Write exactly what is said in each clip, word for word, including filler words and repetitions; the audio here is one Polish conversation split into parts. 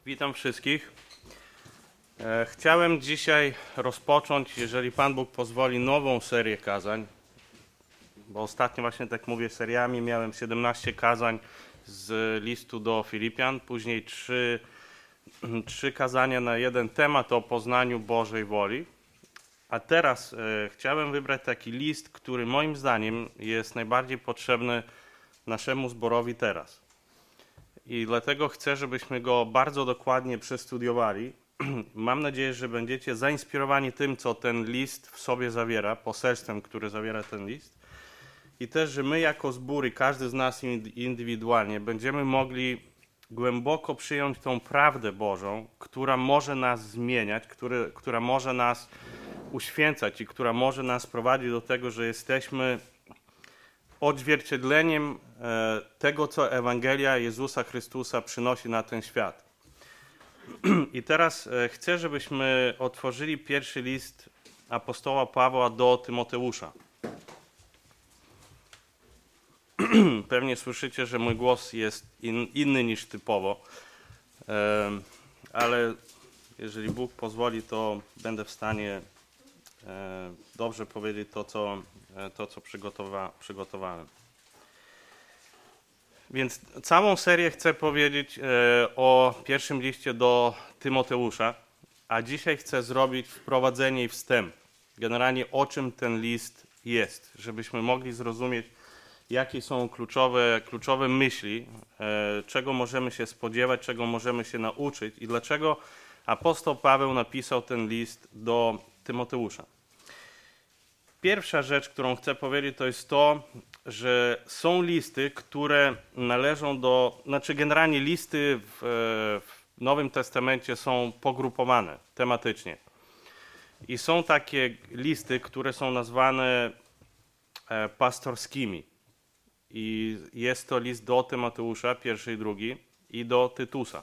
Witam wszystkich. E, chciałem dzisiaj rozpocząć, jeżeli Pan Bóg pozwoli, nową serię kazań, bo ostatnio właśnie, tak mówię, seriami miałem siedemnaście kazań z listu do Filipian, później trzy, trzy kazania na jeden temat o poznaniu Bożej woli. A teraz e, chciałem wybrać taki list, który moim zdaniem jest najbardziej potrzebny naszemu zborowi teraz. I dlatego chcę, żebyśmy go bardzo dokładnie przestudiowali. Mam nadzieję, że będziecie zainspirowani tym, co ten list w sobie zawiera, poselstwem, które zawiera ten list. I też, że my jako zbór i każdy z nas indywidualnie będziemy mogli głęboko przyjąć tą prawdę Bożą, która może nas zmieniać, który, która może nas uświęcać i która może nas prowadzić do tego, że jesteśmy odzwierciedleniem tego, co Ewangelia Jezusa Chrystusa przynosi na ten świat. I teraz chcę, żebyśmy otworzyli pierwszy list apostoła Pawła do Tymoteusza. Pewnie słyszycie, że mój głos jest in, inny niż typowo, ale jeżeli Bóg pozwoli, to będę w stanie dobrze powiedzieć to, co, to, co przygotowa, przygotowałem. Więc całą serię chcę powiedzieć o pierwszym liście do Tymoteusza, a dzisiaj chcę zrobić wprowadzenie i wstęp. Generalnie o czym ten list jest, żebyśmy mogli zrozumieć, jakie są kluczowe, kluczowe myśli, czego możemy się spodziewać, czego możemy się nauczyć i dlaczego apostoł Paweł napisał ten list do Tymoteusza. Pierwsza rzecz, którą chcę powiedzieć, to jest to, że są listy, które należą do, znaczy generalnie listy w, w Nowym Testamencie są pogrupowane tematycznie. I są takie listy, które są nazwane pastorskimi. I jest to list do Tymoteusza, pierwszy i drugi, i do Tytusa.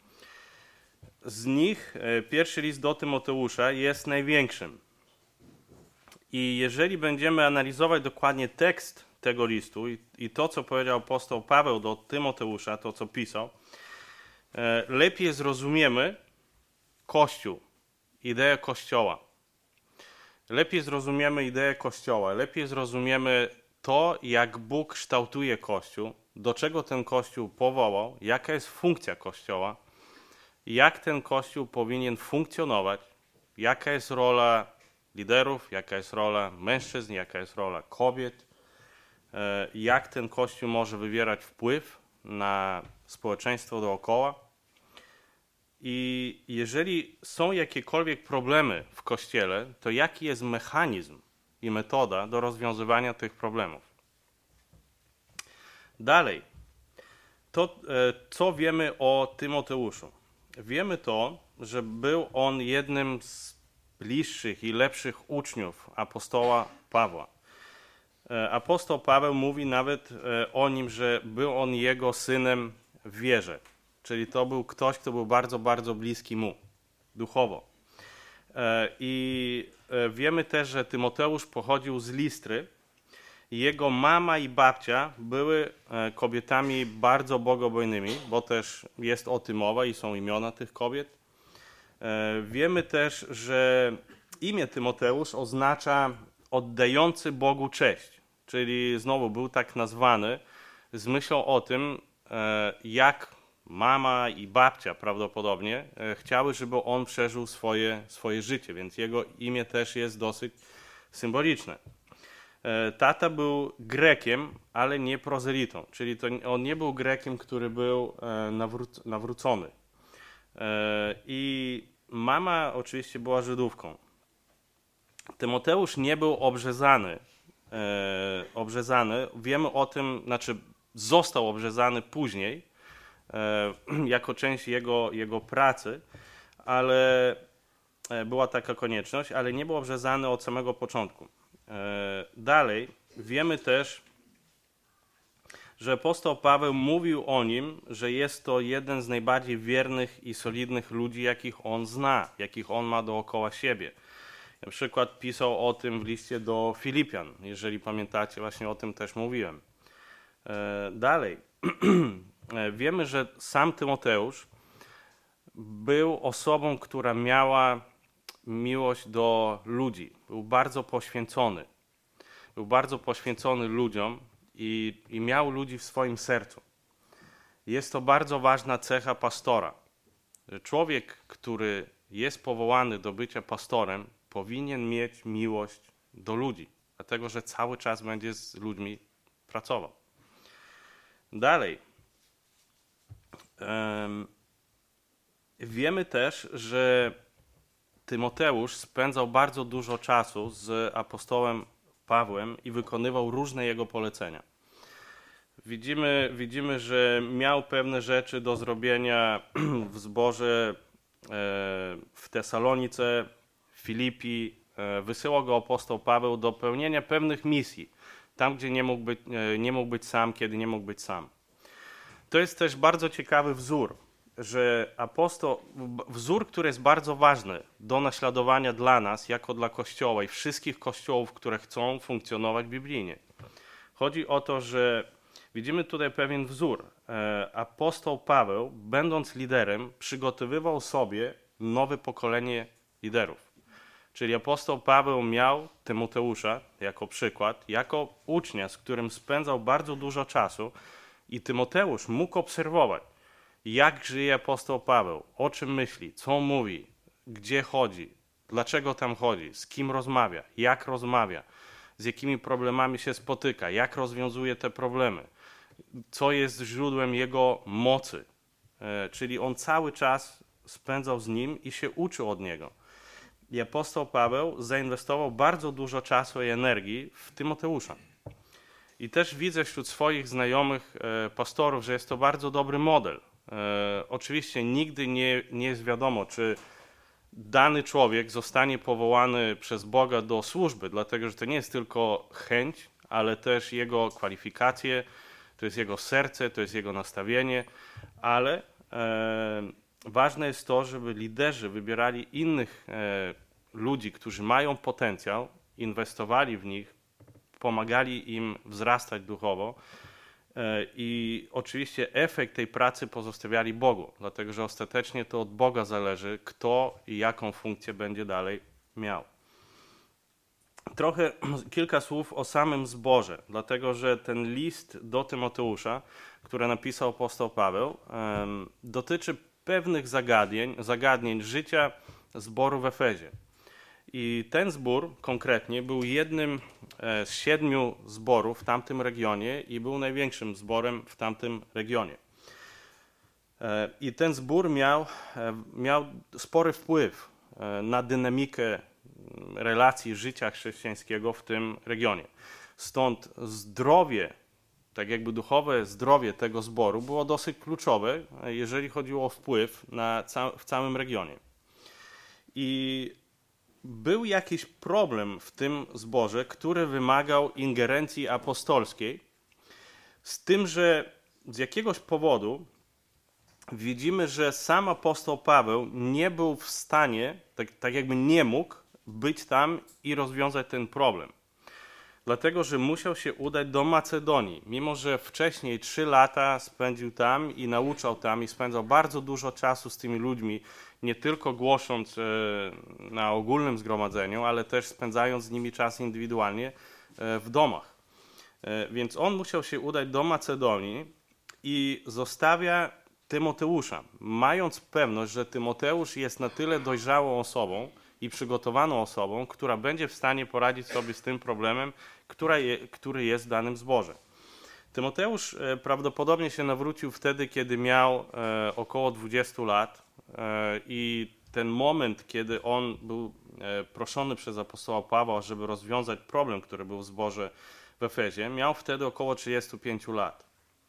Z nich pierwszy list do Tymoteusza jest największym. I jeżeli będziemy analizować dokładnie tekst tego listu i, i to, co powiedział apostoł Paweł do Tymoteusza, to, co pisał, e, lepiej zrozumiemy Kościół, ideę Kościoła. Lepiej zrozumiemy ideę Kościoła, lepiej zrozumiemy to, jak Bóg kształtuje Kościół, do czego ten Kościół powołał, jaka jest funkcja Kościoła, jak ten Kościół powinien funkcjonować, jaka jest rola liderów, jaka jest rola mężczyzn, jaka jest rola kobiet, jak ten Kościół może wywierać wpływ na społeczeństwo dookoła. I jeżeli są jakiekolwiek problemy w Kościele, to jaki jest mechanizm i metoda do rozwiązywania tych problemów. Dalej, to co wiemy o Tymoteuszu? Wiemy to, że był on jednym z bliższych i lepszych uczniów apostoła Pawła. Apostoł Paweł mówi nawet o nim, że był on jego synem w wierze. Czyli to był ktoś, kto był bardzo, bardzo bliski mu duchowo. I wiemy też, że Tymoteusz pochodził z Listry. Jego mama i babcia były kobietami bardzo bogobojnymi, bo też jest o tym mowa i są imiona tych kobiet. Wiemy też, że imię Tymoteusz oznacza oddający Bogu cześć, czyli znowu był tak nazwany z myślą o tym, jak mama i babcia prawdopodobnie chciały, żeby on przeżył swoje, swoje życie, więc jego imię też jest dosyć symboliczne. Tata był Grekiem, ale nie prozelitą, czyli to on nie był Grekiem, który był nawró- nawrócony. I mama oczywiście była Żydówką. Tymoteusz nie był obrzezany. E, obrzezany. Wiemy o tym, znaczy został obrzezany później, e, jako część jego, jego pracy, ale była taka konieczność, ale nie był obrzezany od samego początku. E, dalej, wiemy też, że apostoł Paweł mówił o nim, że jest to jeden z najbardziej wiernych i solidnych ludzi, jakich on zna, jakich on ma dookoła siebie. Na przykład pisał o tym w liście do Filipian, jeżeli pamiętacie, właśnie o tym też mówiłem. Dalej, wiemy, że sam Tymoteusz był osobą, która miała miłość do ludzi. Był bardzo poświęcony. Był bardzo poświęcony ludziom i, i miał ludzi w swoim sercu. Jest to bardzo ważna cecha pastora. Człowiek, który jest powołany do bycia pastorem, powinien mieć miłość do ludzi, dlatego że cały czas będzie z ludźmi pracował. Dalej. Um, wiemy też, że Tymoteusz spędzał bardzo dużo czasu z apostołem Pawłem i wykonywał różne jego polecenia. Widzimy, widzimy, że miał pewne rzeczy do zrobienia w zborze w Tesalonice, w Filipi. Wysyłał go apostoł Paweł do pełnienia pewnych misji, tam gdzie nie mógł być, nie mógł być sam, kiedy nie mógł być sam. To jest też bardzo ciekawy wzór, że apostoł, wzór, który jest bardzo ważny do naśladowania dla nas, jako dla Kościoła i wszystkich kościołów, które chcą funkcjonować biblijnie. Chodzi o to, że widzimy tutaj pewien wzór. Apostoł Paweł, będąc liderem, przygotowywał sobie nowe pokolenie liderów. Czyli apostoł Paweł miał Tymoteusza jako przykład, jako ucznia, z którym spędzał bardzo dużo czasu i Tymoteusz mógł obserwować, jak żyje apostoł Paweł, o czym myśli, co mówi, gdzie chodzi, dlaczego tam chodzi, z kim rozmawia, jak rozmawia, z jakimi problemami się spotyka, jak rozwiązuje te problemy, co jest źródłem jego mocy. Czyli on cały czas spędzał z nim i się uczył od niego. I apostoł Paweł zainwestował bardzo dużo czasu i energii w Tymoteusza. I też widzę wśród swoich znajomych pastorów, że jest to bardzo dobry model. Oczywiście nigdy nie, nie jest wiadomo, czy dany człowiek zostanie powołany przez Boga do służby, dlatego że to nie jest tylko chęć, ale też jego kwalifikacje, to jest jego serce, to jest jego nastawienie, ale e, ważne jest to, żeby liderzy wybierali innych e, ludzi, którzy mają potencjał, inwestowali w nich, pomagali im wzrastać duchowo e, i oczywiście efekt tej pracy pozostawiali Bogu, dlatego że ostatecznie to od Boga zależy, kto i jaką funkcję będzie dalej miał. Trochę kilka słów o samym zborze, dlatego że ten list do Tymoteusza, który napisał apostoł Paweł, um, dotyczy pewnych zagadnień, zagadnień życia zboru w Efezie. I ten zbór konkretnie był jednym z siedmiu zborów w tamtym regionie i był największym zborem w tamtym regionie. I ten zbór miał, miał spory wpływ na dynamikę relacji życia chrześcijańskiego w tym regionie. Stąd zdrowie, tak jakby duchowe zdrowie tego zboru było dosyć kluczowe, jeżeli chodziło o wpływ na ca- w całym regionie. I był jakiś problem w tym zborze, który wymagał ingerencji apostolskiej, z tym, że z jakiegoś powodu widzimy, że sam apostoł Paweł nie był w stanie, tak, tak jakby nie mógł być tam i rozwiązać ten problem. Dlatego, że musiał się udać do Macedonii, mimo że wcześniej trzy lata spędził tam i nauczał tam i spędzał bardzo dużo czasu z tymi ludźmi, nie tylko głosząc na ogólnym zgromadzeniu, ale też spędzając z nimi czas indywidualnie w domach. Więc on musiał się udać do Macedonii i zostawia Tymoteusza, mając pewność, że Tymoteusz jest na tyle dojrzałą osobą i przygotowaną osobą, która będzie w stanie poradzić sobie z tym problemem, która je, który jest w danym zborze. Tymoteusz prawdopodobnie się nawrócił wtedy, kiedy miał e, około dwudziestu lat e, i ten moment, kiedy on był e, proszony przez apostoła Pawła, żeby rozwiązać problem, który był w zborze w Efezie, miał wtedy około trzydziestu pięciu lat.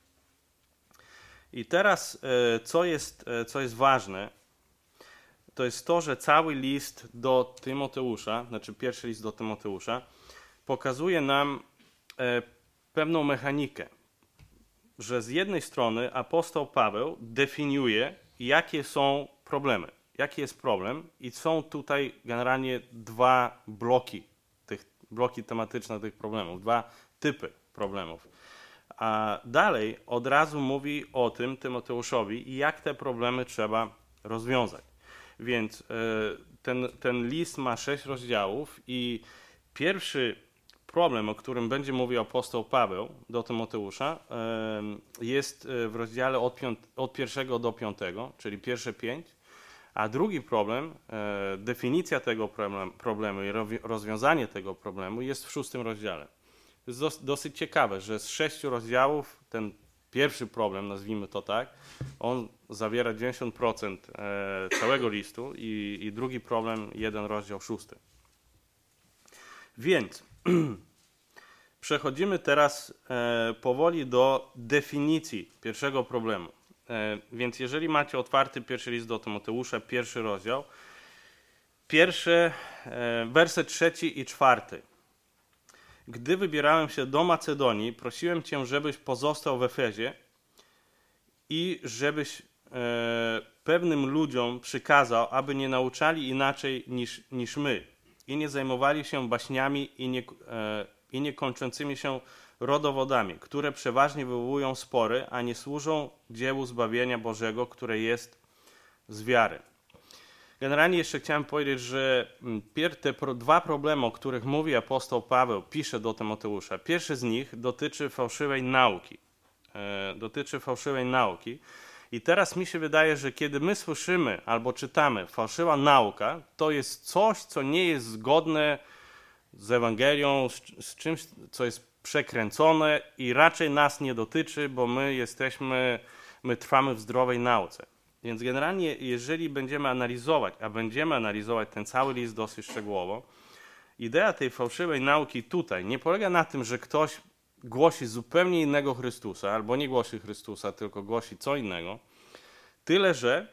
I teraz, e, co jest, e, co jest ważne, to jest to, że cały list do Tymoteusza, znaczy pierwszy list do Tymoteusza, pokazuje nam e, pewną mechanikę, że z jednej strony apostoł Paweł definiuje, jakie są problemy, jaki jest problem i są tutaj generalnie dwa bloki, tych, bloki tematyczne tych problemów, dwa typy problemów. A dalej od razu mówi o tym Tymoteuszowi, jak te problemy trzeba rozwiązać. Więc ten, ten list ma sześć rozdziałów i pierwszy problem, o którym będzie mówił apostoł Paweł do Tymoteusza, jest w rozdziale od, piąt, od pierwszego do piątego, czyli pierwsze pięć, a drugi problem, definicja tego problemu i rozwiązanie tego problemu jest w szóstym rozdziale. To jest dos, dosyć ciekawe, że z sześciu rozdziałów ten pierwszy problem, nazwijmy to tak, on zawiera dziewięćdziesiąt procent całego listu i, i drugi problem, jeden rozdział szósty. Więc przechodzimy teraz e, powoli do definicji pierwszego problemu. E, więc jeżeli macie otwarty pierwszy list do Tymoteusza, pierwszy rozdział, pierwszy, e, werset trzeci i czwarty. Gdy wybierałem się do Macedonii, prosiłem Cię, żebyś pozostał w Efezie i żebyś e, pewnym ludziom przykazał, aby nie nauczali inaczej niż, niż my i nie zajmowali się baśniami i nie, e, i niekończącymi się rodowodami, które przeważnie wywołują spory, a nie służą dziełu zbawienia Bożego, które jest z wiary. Generalnie jeszcze chciałem powiedzieć, że te dwa problemy, o których mówi apostoł Paweł, pisze do Tymoteusza. Pierwszy z nich dotyczy fałszywej nauki. E, dotyczy fałszywej nauki. I teraz mi się wydaje, że kiedy my słyszymy albo czytamy fałszywa nauka, to jest coś, co nie jest zgodne z Ewangelią, z, z czymś, co jest przekręcone i raczej nas nie dotyczy, bo my jesteśmy, my trwamy w zdrowej nauce. Więc generalnie, jeżeli będziemy analizować, a będziemy analizować ten cały list dosyć szczegółowo, idea tej fałszywej nauki tutaj nie polega na tym, że ktoś głosi zupełnie innego Chrystusa, albo nie głosi Chrystusa, tylko głosi co innego, tyle że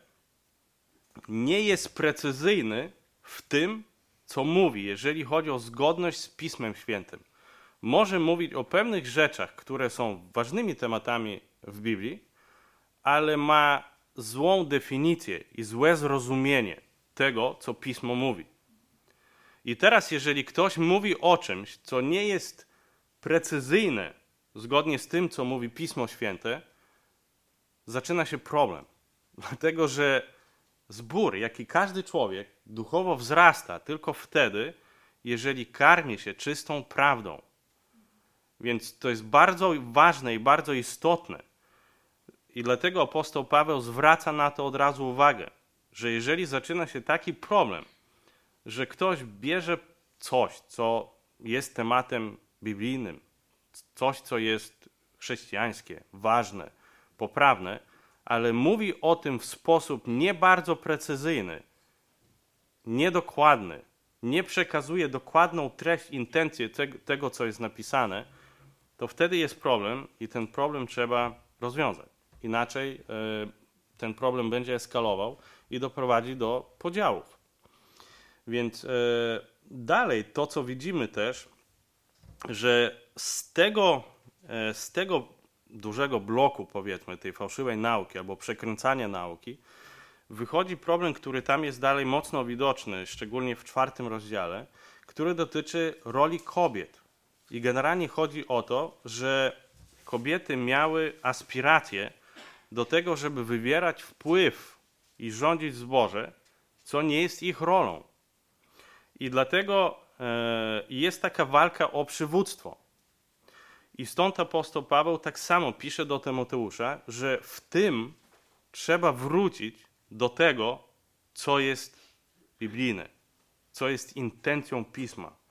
nie jest precyzyjny w tym, co mówi, jeżeli chodzi o zgodność z Pismem Świętym. Może mówić o pewnych rzeczach, które są ważnymi tematami w Biblii, ale ma złą definicję i złe zrozumienie tego, co Pismo mówi. I teraz, jeżeli ktoś mówi o czymś, co nie jest precyzyjne, zgodnie z tym, co mówi Pismo Święte, zaczyna się problem. Dlatego, że zbór, jak i każdy człowiek, duchowo wzrasta tylko wtedy, jeżeli karmi się czystą prawdą. Więc to jest bardzo ważne i bardzo istotne. I dlatego apostoł Paweł zwraca na to od razu uwagę, że jeżeli zaczyna się taki problem, że ktoś bierze coś, co jest tematem biblijnym, coś, co jest chrześcijańskie, ważne, poprawne, ale mówi o tym w sposób nie bardzo precyzyjny, niedokładny, nie przekazuje dokładną treść, intencję tego, tego, co jest napisane, to wtedy jest problem i ten problem trzeba rozwiązać. Inaczej y, ten problem będzie eskalował i doprowadzi do podziałów. Więc y, dalej to, co widzimy też, że z tego, y, z tego dużego bloku, powiedzmy, tej fałszywej nauki albo przekręcania nauki, wychodzi problem, który tam jest dalej mocno widoczny, szczególnie w czwartym rozdziale, który dotyczy roli kobiet. I generalnie chodzi o to, że kobiety miały aspiracje do tego, żeby wywierać wpływ i rządzić w zborze, co nie jest ich rolą. I dlatego e, jest taka walka o przywództwo. I stąd apostoł Paweł tak samo pisze do Tymoteusza, że w tym trzeba wrócić do tego, co jest biblijne, co jest intencją Pisma.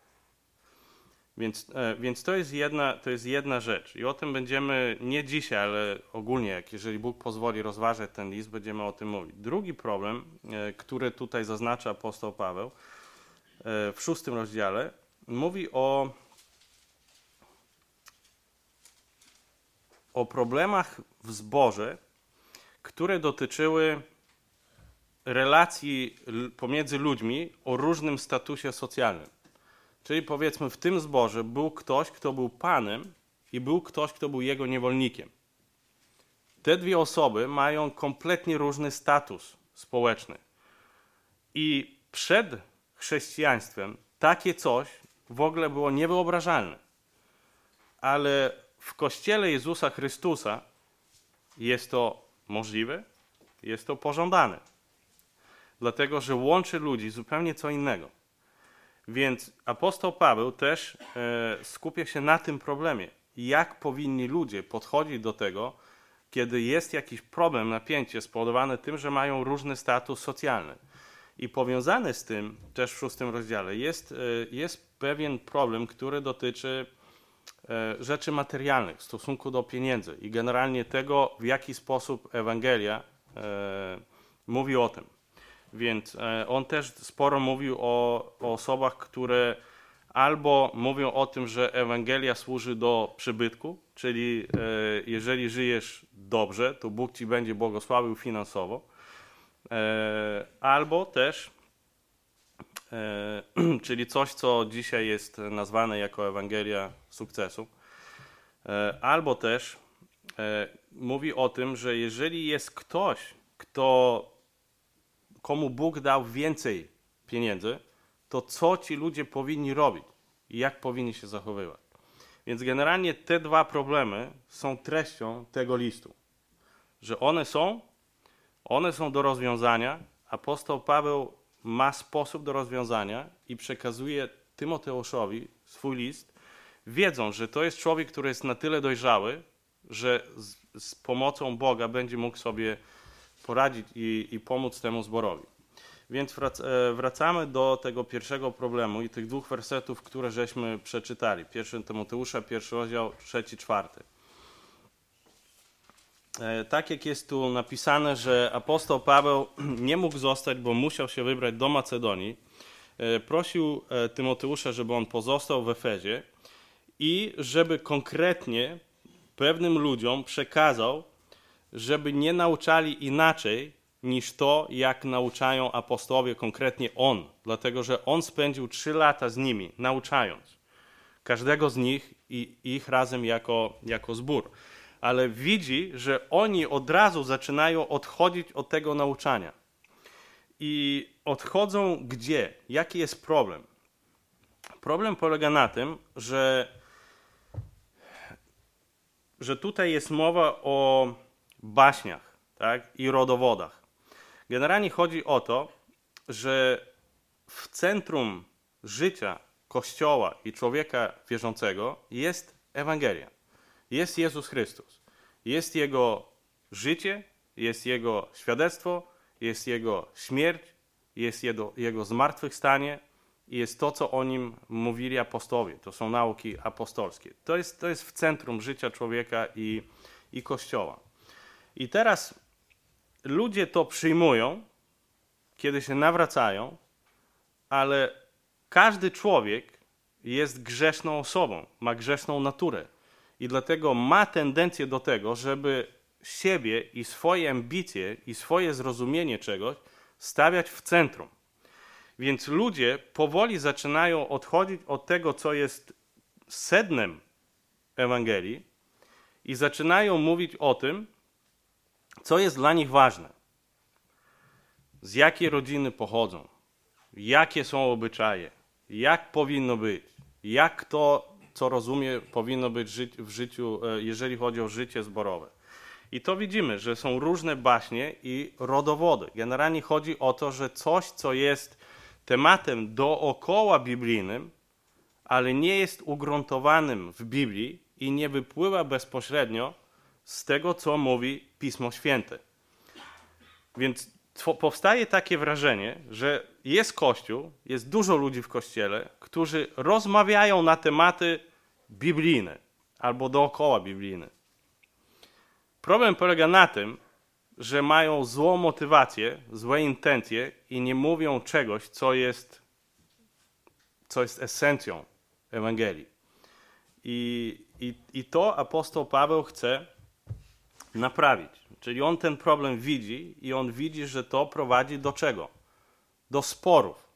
Więc, e, więc to jest jedna, to jest jedna rzecz. I o tym będziemy nie dzisiaj, ale ogólnie, jak jeżeli Bóg pozwoli rozważać ten list, będziemy o tym mówić. Drugi problem, e, który tutaj zaznacza apostoł Paweł e, w szóstym rozdziale, mówi o, o problemach w zborze, które dotyczyły relacji pomiędzy ludźmi o różnym statusie socjalnym. Czyli powiedzmy w tym zborze był ktoś, kto był panem i był ktoś, kto był jego niewolnikiem. Te dwie osoby mają kompletnie różny status społeczny. I przed chrześcijaństwem takie coś w ogóle było niewyobrażalne. Ale w Kościele Jezusa Chrystusa jest to możliwe, jest to pożądane. dlatego że łączy ludzi zupełnie co innego. Więc apostoł Paweł też e, skupia się na tym problemie. Jak powinni ludzie podchodzić do tego, kiedy jest jakiś problem, napięcie spowodowane tym, że mają różny status socjalny. I powiązany z tym, też w szóstym rozdziale, jest, jest pewien problem, który dotyczy rzeczy materialnych w stosunku do pieniędzy i generalnie tego, w jaki sposób Ewangelia e, mówi o tym. Więc e, on też sporo mówił o, o osobach, które albo mówią o tym, że Ewangelia służy do przybytku, czyli e, jeżeli żyjesz dobrze, to Bóg ci będzie błogosławił finansowo, e, albo też, e, czyli coś, co dzisiaj jest nazwane jako Ewangelia sukcesu, e, albo też e, mówi o tym, że jeżeli jest ktoś, kto, komu Bóg dał więcej pieniędzy, to co ci ludzie powinni robić i jak powinni się zachowywać. Więc generalnie te dwa problemy są treścią tego listu. Że one są, one są do rozwiązania. Apostoł Paweł ma sposób do rozwiązania i przekazuje Tymoteuszowi swój list, wiedząc, że to jest człowiek, który jest na tyle dojrzały, że z, z pomocą Boga będzie mógł sobie poradzić i, i pomóc temu zborowi. Więc wracamy do tego pierwszego problemu i tych dwóch wersetów, które żeśmy przeczytali. Pierwszy Tymoteusza, pierwszy rozdział, trzeci, czwarty. Tak jak jest tu napisane, że apostoł Paweł nie mógł zostać, bo musiał się wybrać do Macedonii, prosił Tymoteusza, żeby on pozostał w Efezie i żeby konkretnie pewnym ludziom przekazał, żeby nie nauczali inaczej niż to, jak nauczają apostołowie, konkretnie on. Dlatego, że on spędził trzy lata z nimi, nauczając każdego z nich i ich razem jako, jako zbór. Ale widzi, że oni od razu zaczynają odchodzić od tego nauczania. I odchodzą gdzie? Jaki jest problem? Problem polega na tym, że, że tutaj jest mowa o baśniach, tak? I rodowodach. Generalnie chodzi o to, że w centrum życia Kościoła i człowieka wierzącego jest Ewangelia. Jest Jezus Chrystus. Jest Jego życie, jest Jego świadectwo, jest Jego śmierć, jest Jego, jego zmartwychwstanie i jest to, co o Nim mówili apostołowie. To są nauki apostolskie. To jest, to jest w centrum życia człowieka i, i Kościoła. I teraz ludzie to przyjmują, kiedy się nawracają, ale każdy człowiek jest grzeszną osobą, ma grzeszną naturę. I dlatego ma tendencję do tego, żeby siebie i swoje ambicje i swoje zrozumienie czegoś stawiać w centrum. Więc ludzie powoli zaczynają odchodzić od tego, co jest sednem Ewangelii i zaczynają mówić o tym, co jest dla nich ważne. Z jakiej rodziny pochodzą, jakie są obyczaje, jak powinno być, jak to, co rozumie, powinno być w życiu, jeżeli chodzi o życie zborowe. I to widzimy, że są różne baśnie i rodowody. Generalnie chodzi o to, że coś, co jest tematem dookoła biblijnym, ale nie jest ugruntowanym w Biblii i nie wypływa bezpośrednio z tego, co mówi Pismo Święte. Więc powstaje takie wrażenie, że jest Kościół, jest dużo ludzi w Kościele, którzy rozmawiają na tematy biblijne albo dookoła biblijne. Problem polega na tym, że mają złą motywację, złe intencje i nie mówią czegoś, co jest, co jest esencją Ewangelii. I, i, I to apostoł Paweł chce naprawić. Czyli on ten problem widzi i on widzi, że to prowadzi do czego? Do sporów.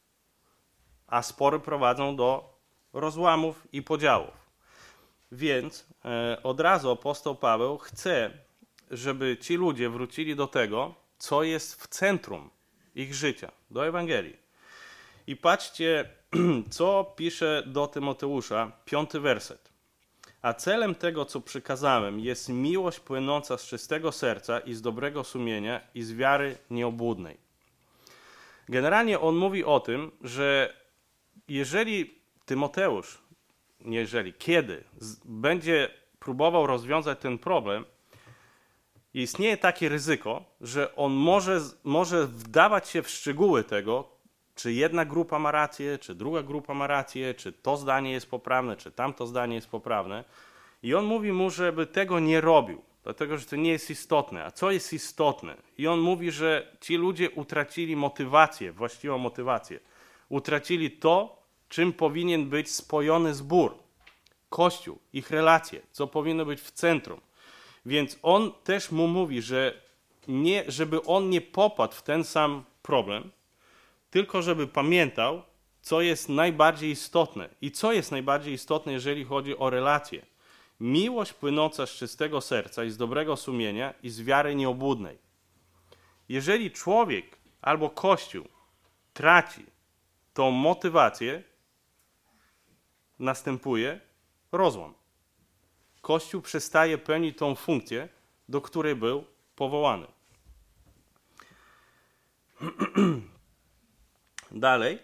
A spory prowadzą do rozłamów i podziałów. Więc e, od razu apostoł Paweł chce, żeby ci ludzie wrócili do tego, co jest w centrum ich życia, do Ewangelii. I patrzcie, co pisze do Tymoteusza, piąty werset. A celem tego, co przykazałem, jest miłość płynąca z czystego serca i z dobrego sumienia i z wiary nieobłudnej. Generalnie on mówi o tym, że jeżeli Tymoteusz, nie jeżeli, kiedy z, będzie próbował rozwiązać ten problem, istnieje takie ryzyko, że on może, może wdawać się w szczegóły tego, czy jedna grupa ma rację, czy druga grupa ma rację, czy to zdanie jest poprawne, czy tamto zdanie jest poprawne. I on mówi mu, żeby tego nie robił, dlatego że to nie jest istotne. A co jest istotne? I on mówi, że ci ludzie utracili motywację, właściwą motywację. Utracili to, czym powinien być spojony zbór, Kościół, ich relacje, co powinno być w centrum. Więc on też mu mówi, że nie, żeby on nie popadł w ten sam problem, tylko żeby pamiętał, co jest najbardziej istotne. I co jest najbardziej istotne, jeżeli chodzi o relacje. Miłość płynąca z czystego serca i z dobrego sumienia i z wiary nieobłudnej. Jeżeli człowiek albo Kościół traci tą motywację, następuje rozłam. Kościół przestaje pełnić tą funkcję, do której był powołany. Dalej.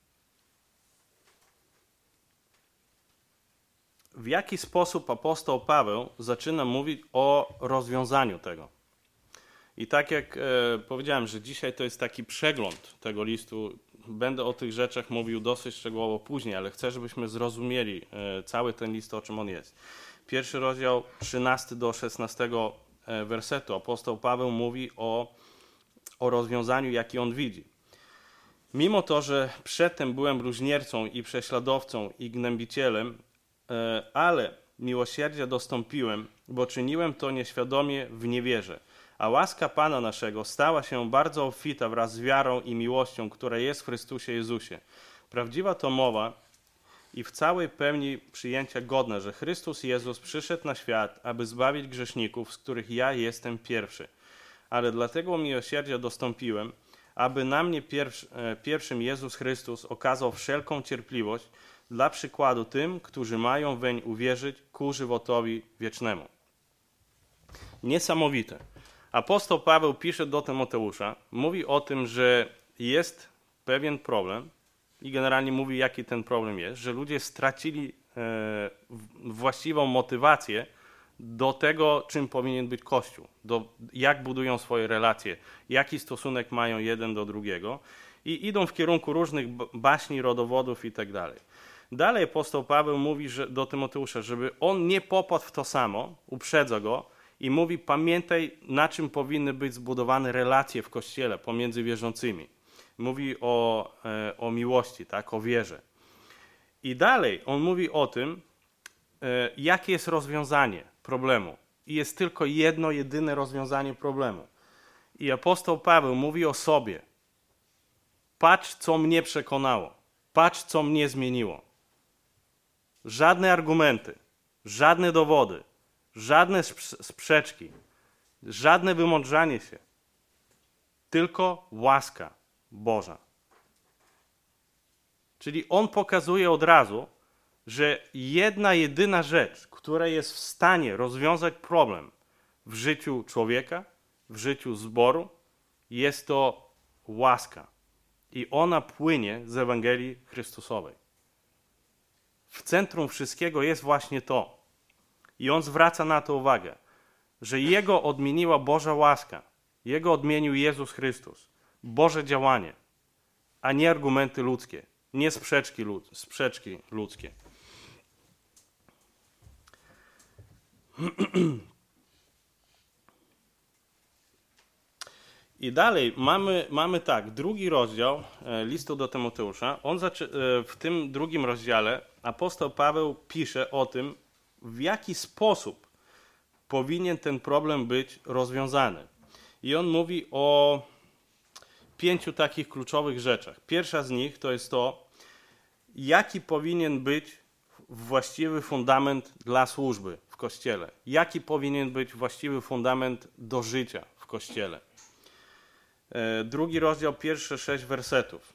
W jaki sposób apostoł Paweł zaczyna mówić o rozwiązaniu tego? I tak jak e, powiedziałem, że dzisiaj to jest taki przegląd tego listu. Będę o tych rzeczach mówił dosyć szczegółowo później, ale chcę, żebyśmy zrozumieli e, cały ten list, o czym on jest. Pierwszy rozdział, trzynasty do szesnastego wersetu. Apostoł Paweł mówi o, o rozwiązaniu, jaki on widzi. Mimo to, że przedtem byłem bluźniercą i prześladowcą i gnębicielem, ale miłosierdzia dostąpiłem, bo czyniłem to nieświadomie w niewierze. A łaska Pana naszego stała się bardzo obfita wraz z wiarą i miłością, która jest w Chrystusie Jezusie. Prawdziwa to mowa i w całej pełni przyjęcia godna, że Chrystus Jezus przyszedł na świat, aby zbawić grzeszników, z których ja jestem pierwszy. Ale dlatego miłosierdzia dostąpiłem, aby na mnie pierwszy, pierwszym Jezus Chrystus okazał wszelką cierpliwość dla przykładu tym, którzy mają weń uwierzyć ku żywotowi wiecznemu. Niesamowite. Apostoł Paweł pisze do Tymoteusza, mówi o tym, że jest pewien problem i generalnie mówi, jaki ten problem jest, że ludzie stracili e, właściwą motywację do tego, czym powinien być Kościół, do, jak budują swoje relacje, jaki stosunek mają jeden do drugiego i idą w kierunku różnych baśni, rodowodów i tak dalej. Dalej apostoł Paweł mówi że, do Tymoteusza, żeby on nie popadł w to samo, uprzedza go i mówi, pamiętaj, na czym powinny być zbudowane relacje w Kościele pomiędzy wierzącymi. Mówi o, e, o miłości, tak, o wierze. I dalej on mówi o tym, e, jakie jest rozwiązanie problemu. I jest tylko jedno, jedyne rozwiązanie problemu. I apostoł Paweł mówi o sobie. Patrz, co mnie przekonało. Patrz, co mnie zmieniło. Żadne argumenty, żadne dowody, żadne sprzeczki, żadne wymądrzanie się. Tylko łaska Boża. Czyli on pokazuje od razu, że jedna, jedyna rzecz, która jest w stanie rozwiązać problem w życiu człowieka, w życiu zboru, jest to łaska. I ona płynie z Ewangelii Chrystusowej. W centrum wszystkiego jest właśnie to. I on zwraca na to uwagę, że jego odmieniła Boża łaska. Jego odmienił Jezus Chrystus. Boże działanie, a nie argumenty ludzkie, nie sprzeczki, lud, sprzeczki ludzkie. I dalej mamy, mamy tak, drugi rozdział listu do Tymoteusza. On zaczy, w tym drugim rozdziale apostoł Paweł pisze o tym, w jaki sposób powinien ten problem być rozwiązany. I on mówi o pięciu takich kluczowych rzeczach. Pierwsza z nich to jest to, jaki powinien być właściwy fundament dla służby w Kościele. Jaki powinien być właściwy fundament do życia w Kościele. Drugi rozdział, pierwsze sześć wersetów.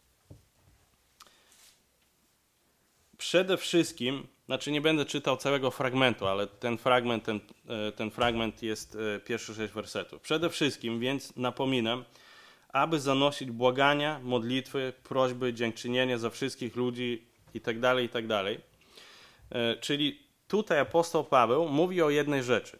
Przede wszystkim, znaczy nie będę czytał całego fragmentu, ale ten fragment, ten, ten fragment jest pierwsze sześć wersetów. Przede wszystkim więc napominam, aby zanosić błagania, modlitwy, prośby, dziękczynienie za wszystkich ludzi itd., itd. Czyli tutaj apostoł Paweł mówi o jednej rzeczy.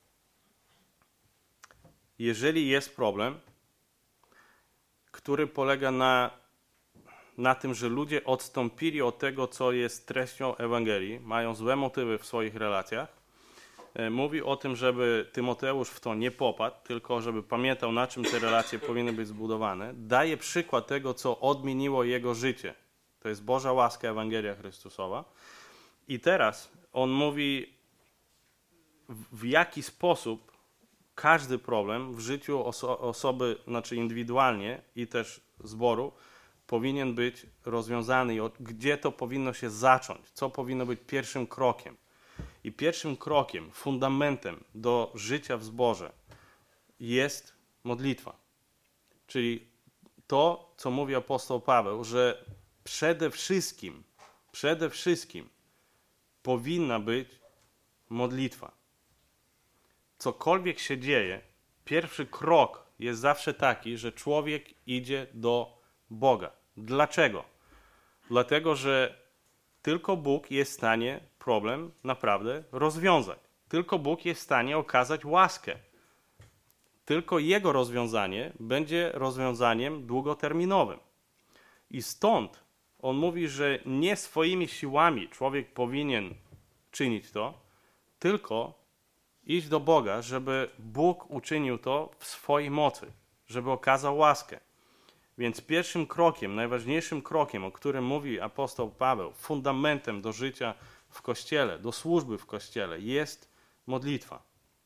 Jeżeli jest problem, który polega na, na tym, że ludzie odstąpili od tego, co jest treścią Ewangelii, mają złe motywy w swoich relacjach, mówi o tym, żeby Tymoteusz w to nie popadł, tylko żeby pamiętał, na czym te relacje powinny być zbudowane. Daje przykład tego, co odmieniło jego życie. To jest Boża łaska, Ewangelia Chrystusowa. I teraz on mówi, w jaki sposób każdy problem w życiu oso- osoby, znaczy indywidualnie i też zboru, powinien być rozwiązany i od, gdzie to powinno się zacząć, co powinno być pierwszym krokiem. I pierwszym krokiem, fundamentem do życia w zborze jest modlitwa. Czyli to, co mówi apostoł Paweł, że przede wszystkim, przede wszystkim powinna być modlitwa. Cokolwiek się dzieje, pierwszy krok jest zawsze taki, że człowiek idzie do Boga. Dlaczego? Dlatego, że tylko Bóg jest w stanie problem naprawdę rozwiązać. Tylko Bóg jest w stanie okazać łaskę. Tylko Jego rozwiązanie będzie rozwiązaniem długoterminowym. I stąd on mówi, że nie swoimi siłami człowiek powinien czynić to, tylko iść do Boga, żeby Bóg uczynił to w swojej mocy, żeby okazał łaskę. Więc pierwszym krokiem, najważniejszym krokiem, o którym mówi apostoł Paweł, fundamentem do życia w Kościele, do służby w Kościele, jest modlitwa.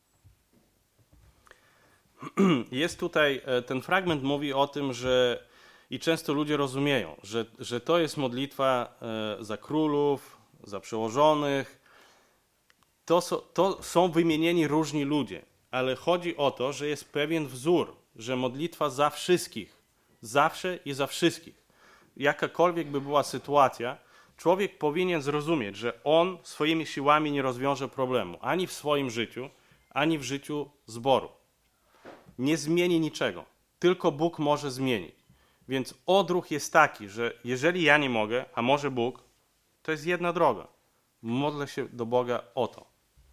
Jest tutaj, ten fragment mówi o tym, że i często ludzie rozumieją, że, że to jest modlitwa za królów, za przełożonych. To, to są wymienieni różni ludzie, ale chodzi o to, że jest pewien wzór, że modlitwa za wszystkich, zawsze i za wszystkich. Jakakolwiek by była sytuacja, człowiek powinien zrozumieć, że on swoimi siłami nie rozwiąże problemu, ani w swoim życiu, ani w życiu zboru. Nie zmieni niczego, tylko Bóg może zmienić. Więc odruch jest taki, że jeżeli ja nie mogę, a może Bóg, to jest jedna droga. Modlę się do Boga o to.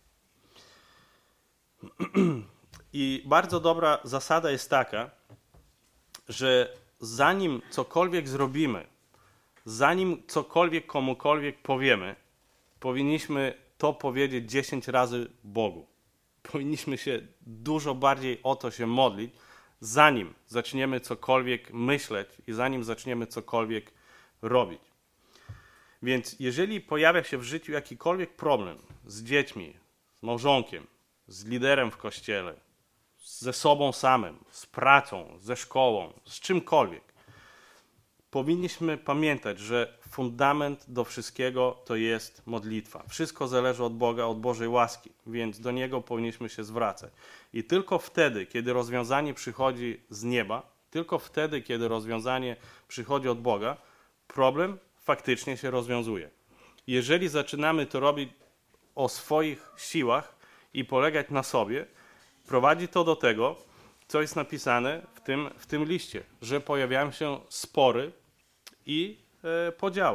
I bardzo dobra zasada jest taka, że zanim cokolwiek zrobimy, zanim cokolwiek komukolwiek powiemy, powinniśmy to powiedzieć dziesięć razy Bogu. Powinniśmy się dużo bardziej o to się modlić, zanim zaczniemy cokolwiek myśleć i zanim zaczniemy cokolwiek robić. Więc jeżeli pojawia się w życiu jakikolwiek problem z dziećmi, z małżonkiem, z liderem w kościele, ze sobą samym, z pracą, ze szkołą, z czymkolwiek, powinniśmy pamiętać, że fundament do wszystkiego to jest modlitwa. Wszystko zależy od Boga, od Bożej łaski, więc do Niego powinniśmy się zwracać. I tylko wtedy, kiedy rozwiązanie przychodzi z nieba, tylko wtedy, kiedy rozwiązanie przychodzi od Boga, problem faktycznie się rozwiązuje. Jeżeli zaczynamy to robić o swoich siłach i polegać na sobie, prowadzi to do tego, co jest napisane w tym, w tym liście, że pojawiają się spory i e, podziały.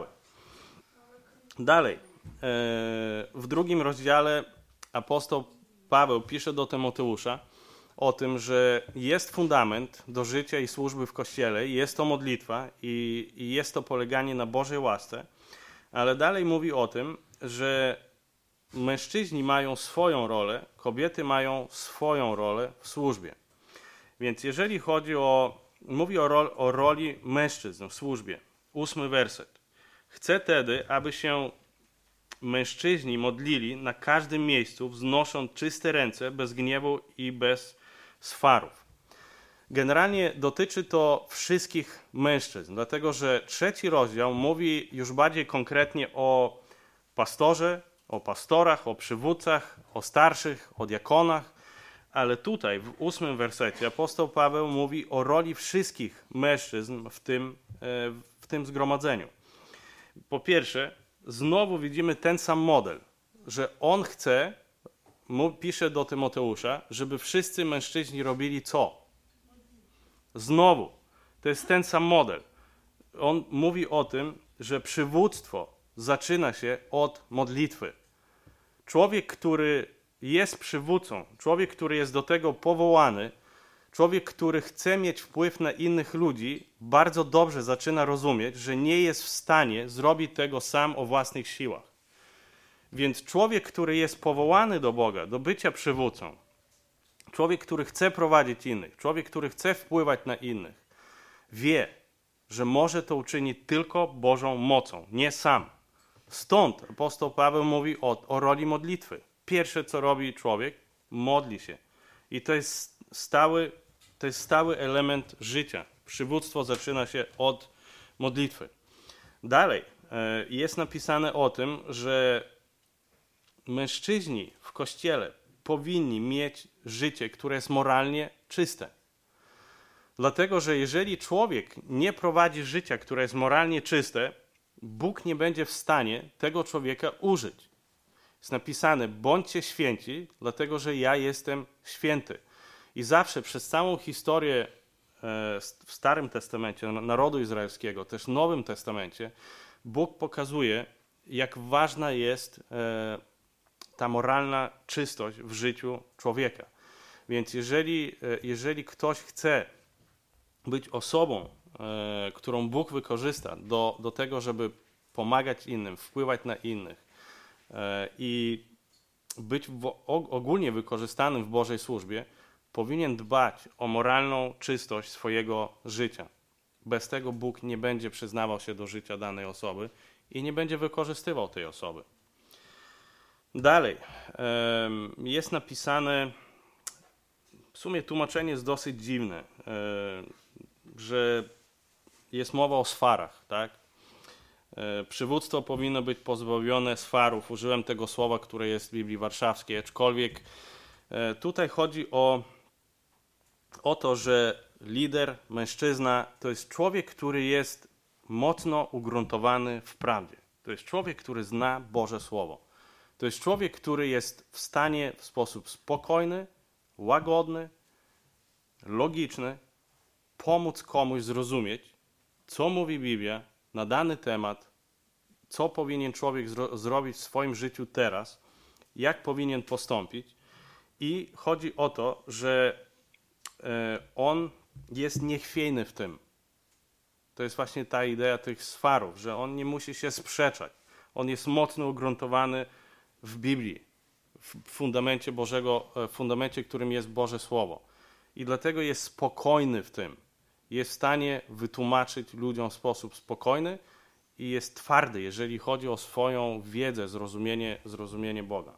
Dalej, e, w drugim rozdziale apostoł Paweł pisze do Tymoteusza o tym, że jest fundament do życia i służby w Kościele, jest to modlitwa i, i jest to poleganie na Bożej łasce, ale dalej mówi o tym, że mężczyźni mają swoją rolę, kobiety mają swoją rolę w służbie. Więc jeżeli chodzi o, mówi o, rol, o roli mężczyzn w służbie, ósmy werset. Chcę tedy, aby się mężczyźni modlili na każdym miejscu, wznosząc czyste ręce, bez gniewu i bez swarów. Generalnie dotyczy to wszystkich mężczyzn, dlatego że trzeci rozdział mówi już bardziej konkretnie o pastorze, o pastorach, o przywódcach, o starszych, o diakonach, ale tutaj w ósmym wersecie apostoł Paweł mówi o roli wszystkich mężczyzn w tym, w tym zgromadzeniu. Po pierwsze, znowu widzimy ten sam model, że on chce, pisze do Tymoteusza, żeby wszyscy mężczyźni robili co? Znowu, To jest ten sam model. On mówi o tym, że przywództwo zaczyna się od modlitwy. Człowiek, który jest przywódcą, człowiek, który jest do tego powołany, człowiek, który chce mieć wpływ na innych ludzi, bardzo dobrze zaczyna rozumieć, że nie jest w stanie zrobić tego sam o własnych siłach. Więc człowiek, który jest powołany do Boga, do bycia przywódcą, człowiek, który chce prowadzić innych, człowiek, który chce wpływać na innych, wie, że może to uczynić tylko Bożą mocą, nie sam. Stąd apostoł Paweł mówi o, o roli modlitwy. Pierwsze, co robi człowiek, modli się. I to jest stały, to jest stały element życia. Przywództwo zaczyna się od modlitwy. Dalej jest napisane o tym, że mężczyźni w Kościele powinni mieć życie, które jest moralnie czyste. Dlatego, że jeżeli człowiek nie prowadzi życia, które jest moralnie czyste, Bóg nie będzie w stanie tego człowieka użyć. Jest napisane, bądźcie święci, dlatego, że ja jestem święty. I zawsze przez całą historię w Starym Testamencie, narodu izraelskiego, też w Nowym Testamencie, Bóg pokazuje, jak ważna jest ta moralna czystość w życiu człowieka. Więc jeżeli, jeżeli ktoś chce być osobą, e, którą Bóg wykorzysta do, do tego, żeby pomagać innym, wpływać na innych e, i być w, ogólnie wykorzystanym w Bożej służbie, powinien dbać o moralną czystość swojego życia. Bez tego Bóg nie będzie przyznawał się do życia danej osoby i nie będzie wykorzystywał tej osoby. Dalej e, jest napisane, w sumie tłumaczenie jest dosyć dziwne, e, że jest mowa o sfarach, tak? E, przywództwo powinno być pozbawione sfarów. Użyłem tego słowa, które jest w Biblii Warszawskiej, aczkolwiek e, tutaj chodzi o, o to, że lider, mężczyzna to jest człowiek, który jest mocno ugruntowany w prawdzie. To jest człowiek, który zna Boże Słowo. To jest człowiek, który jest w stanie w sposób spokojny, łagodny, logiczny pomóc komuś zrozumieć, co mówi Biblia na dany temat, co powinien człowiek zro- zrobić w swoim życiu teraz, jak powinien postąpić. I chodzi o to, że e, on jest niechwiejny w tym. To jest właśnie ta idea tych sfarów, że on nie musi się sprzeczać. On jest mocno ugruntowany w Biblii, w fundamencie Bożego, w fundamencie, którym jest Boże Słowo. I dlatego jest spokojny w tym. Jest w stanie wytłumaczyć ludziom w sposób spokojny i jest twardy, jeżeli chodzi o swoją wiedzę, zrozumienie, zrozumienie Boga.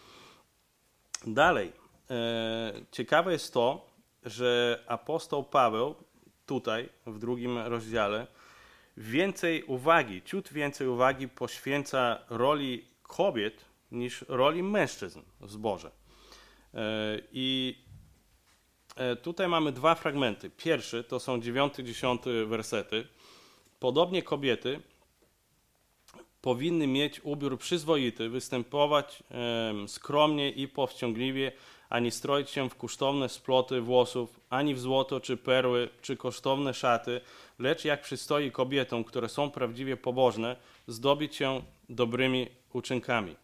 Dalej, e, ciekawe jest to, że apostoł Paweł tutaj w drugim rozdziale więcej uwagi, ciut więcej uwagi poświęca roli kobiet niż roli mężczyzn w zborze. E, I tutaj mamy dwa fragmenty. Pierwszy to są dziewiąty, dziesiąty wersety. Podobnie kobiety powinny mieć ubiór przyzwoity, występować e, skromnie i powściągliwie, ani stroić się w kosztowne sploty włosów, ani w złoto czy perły, czy kosztowne szaty, lecz jak przystoi kobietom, które są prawdziwie pobożne, zdobić się dobrymi uczynkami.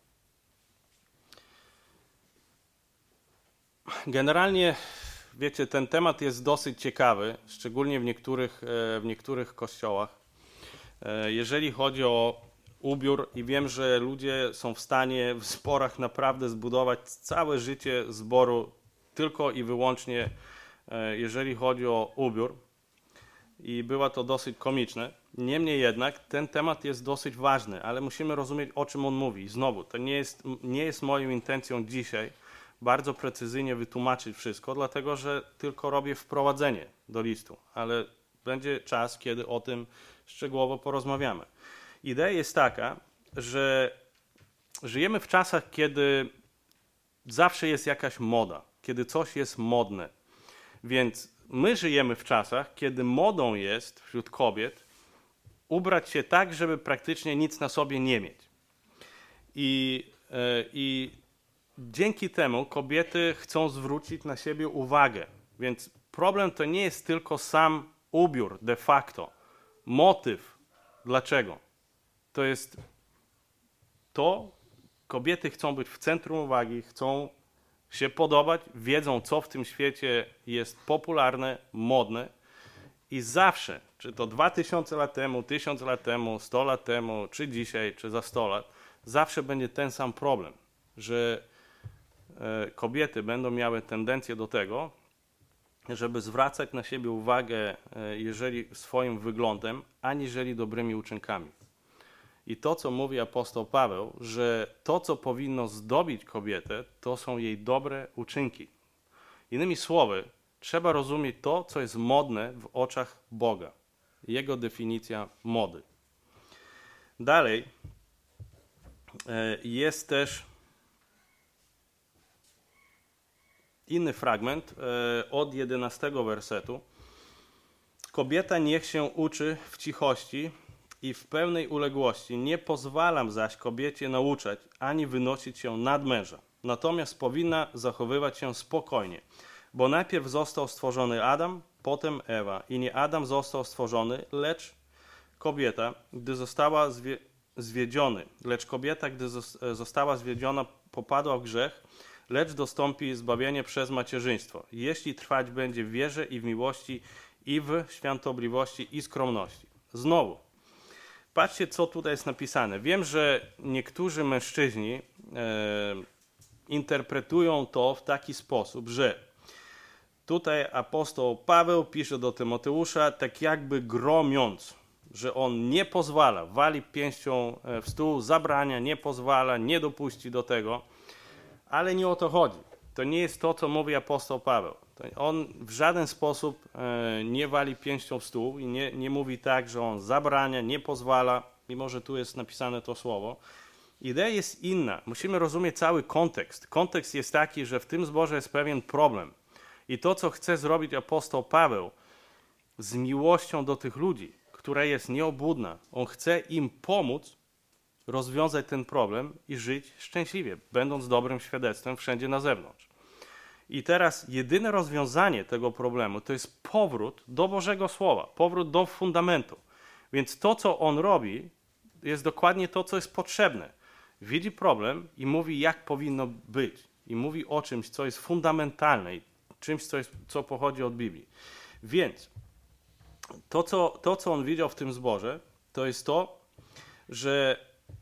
Generalnie, wiecie, ten temat jest dosyć ciekawy, szczególnie w niektórych, w niektórych kościołach. Jeżeli chodzi o ubiór i wiem, że ludzie są w stanie w zborach naprawdę zbudować całe życie zboru tylko i wyłącznie, jeżeli chodzi o ubiór. I było to dosyć komiczne. Niemniej jednak ten temat jest dosyć ważny, ale musimy rozumieć, o czym on mówi. Znowu, to nie jest, nie jest moją intencją dzisiaj bardzo precyzyjnie wytłumaczyć wszystko, dlatego że tylko robię wprowadzenie do listu, ale będzie czas, kiedy o tym szczegółowo porozmawiamy. Idea jest taka, że żyjemy w czasach, kiedy zawsze jest jakaś moda, kiedy coś jest modne. Więc my żyjemy w czasach, kiedy modą jest wśród kobiet ubrać się tak, żeby praktycznie nic na sobie nie mieć. I, yy, i dzięki temu kobiety chcą zwrócić na siebie uwagę. Więc problem to nie jest tylko sam ubiór de facto, motyw. Dlaczego? To jest to, kobiety chcą być w centrum uwagi, chcą się podobać, wiedzą, co w tym świecie jest popularne, modne i zawsze, czy to dwa tysiące lat temu, tysiąc lat temu, sto lat temu, czy dzisiaj, czy za sto lat, zawsze będzie ten sam problem, że e, kobiety będą miały tendencję do tego, żeby zwracać na siebie uwagę, e, jeżeli swoim wyglądem, aniżeli dobrymi uczynkami. I to, co mówi apostoł Paweł, że to, co powinno zdobić kobietę, to są jej dobre uczynki. Innymi słowy, trzeba rozumieć to, co jest modne w oczach Boga. Jego definicja mody. Dalej jest też inny fragment od jedenastego wersetu. Kobieta niech się uczy w cichości i w pełnej uległości. Nie pozwalam zaś kobiecie nauczać, ani wynosić się nad męża. Natomiast powinna zachowywać się spokojnie, bo najpierw został stworzony Adam, potem Ewa. I nie Adam został stworzony, lecz kobieta, gdy została zwie, zwiedziony. Lecz kobieta, gdy została zwiedziona, popadła w grzech, lecz dostąpi zbawienie przez macierzyństwo, jeśli trwać będzie w wierze i w miłości, i w świątobliwości, i skromności. Znowu, patrzcie, co tutaj jest napisane. Wiem, że niektórzy mężczyźni e, interpretują to w taki sposób, że tutaj apostoł Paweł pisze do Tymoteusza tak jakby gromiąc, że on nie pozwala, wali pięścią w stół, zabrania, nie pozwala, nie dopuści do tego, ale nie o to chodzi. To nie jest to, co mówi apostoł Paweł. On w żaden sposób nie wali pięścią w stół i nie, nie mówi tak, że on zabrania, nie pozwala, mimo że tu jest napisane to słowo. Idea jest inna. Musimy rozumieć cały kontekst. Kontekst jest taki, że w tym zborze jest pewien problem. I to, co chce zrobić apostoł Paweł z miłością do tych ludzi, która jest nieobłudna, on chce im pomóc rozwiązać ten problem i żyć szczęśliwie, będąc dobrym świadectwem wszędzie na zewnątrz. I teraz jedyne rozwiązanie tego problemu to jest powrót do Bożego Słowa, powrót do fundamentu. Więc to, co on robi, jest dokładnie to, co jest potrzebne. Widzi problem i mówi, jak powinno być. I mówi o czymś, co jest fundamentalne, czymś, co, jest, co pochodzi od Biblii. Więc to co, to, co on widział w tym zborze, to jest to, że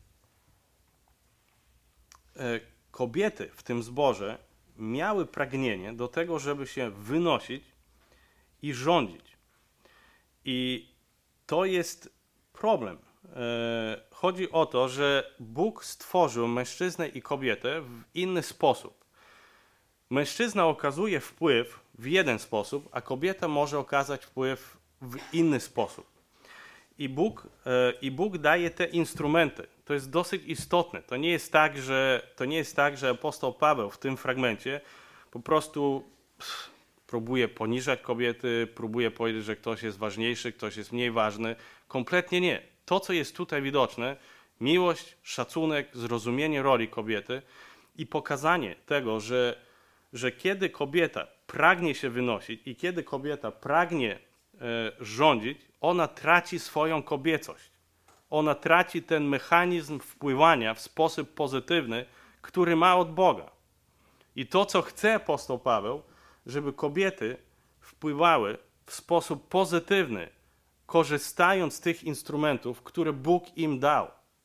kobiety w tym zborze miały pragnienie do tego, żeby się wynosić i rządzić. I to jest problem. Chodzi o to, że Bóg stworzył mężczyznę i kobietę w inny sposób. Mężczyzna okazuje wpływ w jeden sposób, a kobieta może okazać wpływ w inny sposób. I Bóg, i Bóg daje te instrumenty. To jest dosyć istotne. To nie jest tak, że, to nie jest tak, że apostoł Paweł w tym fragmencie po prostu pff, próbuje poniżać kobiety, próbuje powiedzieć, że ktoś jest ważniejszy, ktoś jest mniej ważny. Kompletnie nie. To, co jest tutaj widoczne, miłość, szacunek, zrozumienie roli kobiety i pokazanie tego, że, że kiedy kobieta pragnie się wynosić i kiedy kobieta pragnie e, rządzić, ona traci swoją kobiecość. Ona traci ten mechanizm wpływania w sposób pozytywny, który ma od Boga. I to, co chce apostoł Paweł, żeby kobiety wpływały w sposób pozytywny, korzystając z tych instrumentów, które Bóg im dał.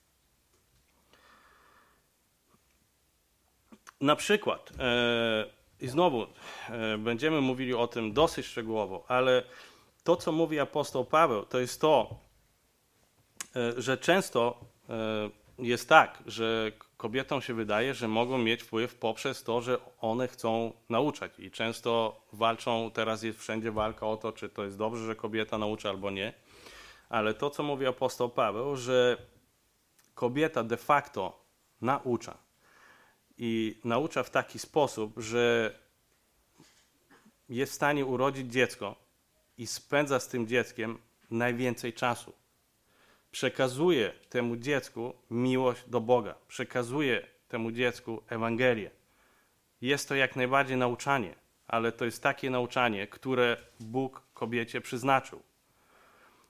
Na przykład, e, i znowu e, będziemy mówili o tym dosyć szczegółowo, ale to, co mówi apostoł Paweł, to jest to, e, że często e, jest tak, że kobietom się wydaje, że mogą mieć wpływ poprzez to, że one chcą nauczać i często walczą, teraz jest wszędzie walka o to, czy to jest dobrze, że kobieta nauczy albo nie, ale to, co mówi apostoł Paweł, że kobieta de facto naucza i naucza w taki sposób, że jest w stanie urodzić dziecko i spędza z tym dzieckiem najwięcej czasu. Przekazuje temu dziecku miłość do Boga. Przekazuje temu dziecku Ewangelię. Jest to jak najbardziej nauczanie, ale to jest takie nauczanie, które Bóg kobiecie przyznaczył.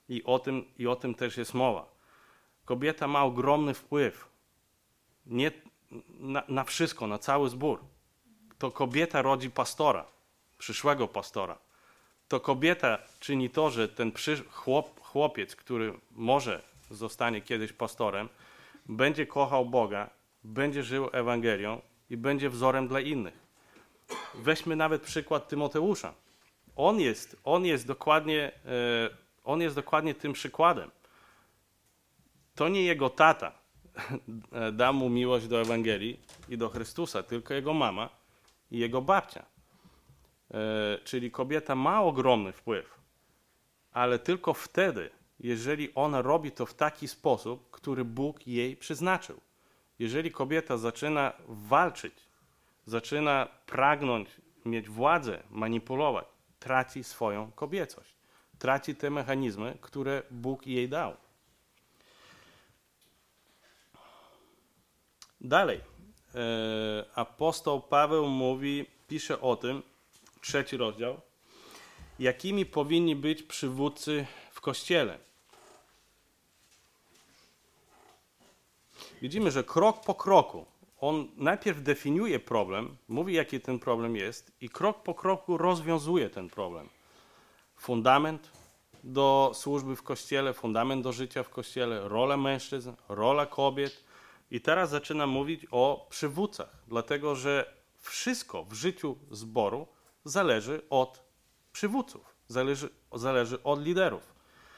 I o tym, i o tym też jest mowa. Kobieta ma ogromny wpływ nie na, na wszystko, na cały zbór. To kobieta rodzi pastora, przyszłego pastora. To kobieta czyni to, że ten przysz, chłop, chłopiec, który może zostanie kiedyś pastorem, będzie kochał Boga, będzie żył Ewangelią i będzie wzorem dla innych. Weźmy nawet przykład Tymoteusza. On jest, on jest dokładnie, e, on jest dokładnie tym przykładem. To nie jego tata da mu miłość do Ewangelii i do Chrystusa, tylko jego mama i jego babcia. E, czyli kobieta ma ogromny wpływ, ale tylko wtedy, jeżeli ona robi to w taki sposób, który Bóg jej przeznaczył. Jeżeli kobieta zaczyna walczyć, zaczyna pragnąć mieć władzę, manipulować, traci swoją kobiecość. Traci te mechanizmy, które Bóg jej dał. Dalej. E, apostoł Paweł mówi, pisze o tym, trzeci rozdział, jakimi powinni być przywódcy w Kościele. Widzimy, że krok po kroku on najpierw definiuje problem, mówi, jaki ten problem jest i krok po kroku rozwiązuje ten problem. Fundament do służby w Kościele, fundament do życia w Kościele, rola mężczyzn, rola kobiet. I teraz zaczyna mówić o przywódcach, dlatego że wszystko w życiu zboru zależy od przywódców, zależy, zależy od liderów.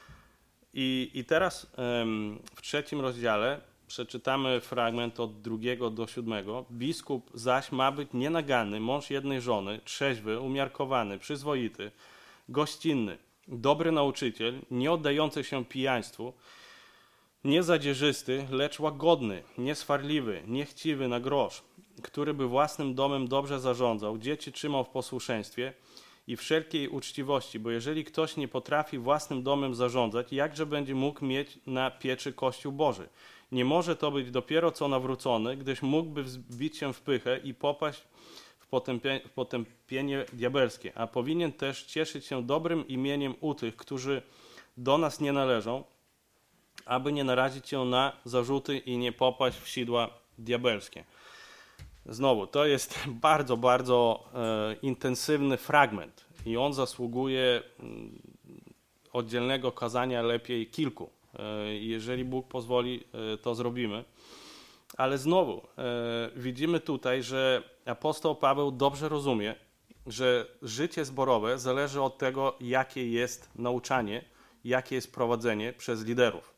I, i teraz um, w trzecim rozdziale przeczytamy fragment od drugiego do siódmego. Biskup zaś ma być nienaganny, mąż jednej żony, trzeźwy, umiarkowany, przyzwoity, gościnny, dobry nauczyciel, nie oddający się pijaństwu, nie zadzierzysty, lecz łagodny, nieswarliwy, niechciwy na grosz, który by własnym domem dobrze zarządzał, dzieci trzymał w posłuszeństwie i wszelkiej uczciwości, bo jeżeli ktoś nie potrafi własnym domem zarządzać, jakże będzie mógł mieć na pieczy Kościół Boży? Nie może to być dopiero co nawrócony, gdyż mógłby wbić się w pychę i popaść w potępienie, w potępienie diabelskie, a powinien też cieszyć się dobrym imieniem u tych, którzy do nas nie należą, aby nie narazić się na zarzuty i nie popaść w sidła diabelskie. Znowu, to jest bardzo, bardzo e, intensywny fragment i on zasługuje m, oddzielnego kazania, lepiej kilku. E, jeżeli Bóg pozwoli, e, to zrobimy. Ale znowu, e, widzimy tutaj, że apostoł Paweł dobrze rozumie, że życie zborowe zależy od tego, jakie jest nauczanie, jakie jest prowadzenie przez liderów.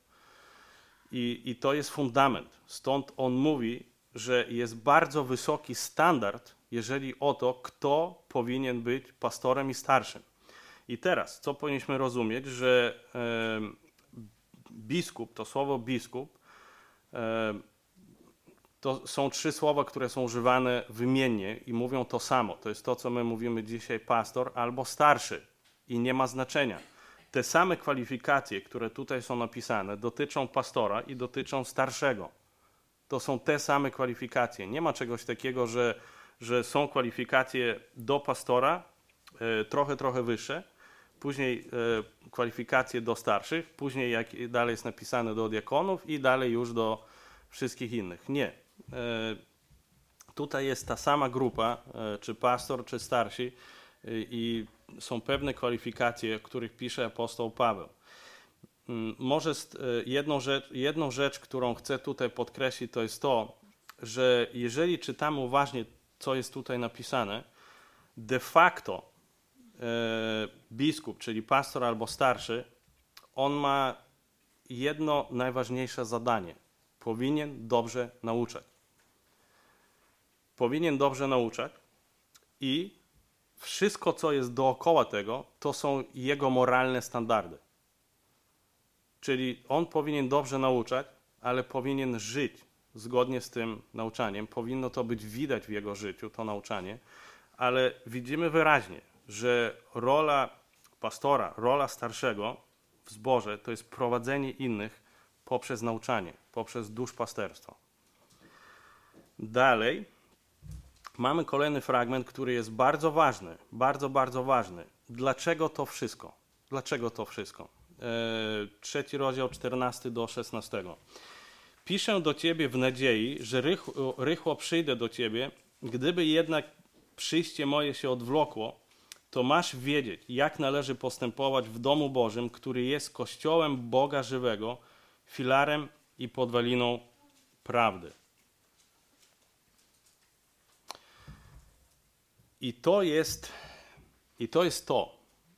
I, i to jest fundament. Stąd on mówi, że jest bardzo wysoki standard, jeżeli o to, kto powinien być pastorem i starszym. I teraz, co powinniśmy rozumieć, że e, biskup, to słowo biskup, e, to są trzy słowa, które są używane wymiennie i mówią to samo. To jest to, co my mówimy dzisiaj pastor albo starszy i nie ma znaczenia. Te same kwalifikacje, które tutaj są napisane, dotyczą pastora i dotyczą starszego. To są te same kwalifikacje. Nie ma czegoś takiego, że, że są kwalifikacje do pastora, e, trochę, trochę wyższe, później e, kwalifikacje do starszych, później jak dalej jest napisane do diakonów i dalej już do wszystkich innych. Nie. E, tutaj jest ta sama grupa, e, czy pastor, czy starsi e, i są pewne kwalifikacje, o których pisze apostoł Paweł. Może jedną rzecz, jedną rzecz, którą chcę tutaj podkreślić, to jest to, że jeżeli czytamy uważnie, co jest tutaj napisane, de facto e, biskup, czyli pastor albo starszy, on ma jedno najważniejsze zadanie. Powinien dobrze nauczać. Powinien dobrze nauczać i wszystko, co jest dookoła tego, to są jego moralne standardy. Czyli on powinien dobrze nauczać, ale powinien żyć zgodnie z tym nauczaniem. Powinno to być widać w jego życiu, to nauczanie, ale widzimy wyraźnie, że rola pastora, rola starszego w zborze to jest prowadzenie innych poprzez nauczanie, poprzez duszpasterstwo. Dalej mamy kolejny fragment, który jest bardzo ważny, bardzo, bardzo ważny. Dlaczego to wszystko? Dlaczego to wszystko? trzeci rozdział, czternasty do szesnastego. Piszę do ciebie w nadziei, że rychło, rychło przyjdę do ciebie. Gdyby jednak przyjście moje się odwlokło, to masz wiedzieć, jak należy postępować w domu Bożym, który jest kościołem Boga żywego, filarem i podwaliną prawdy. I to jest, i to jest to.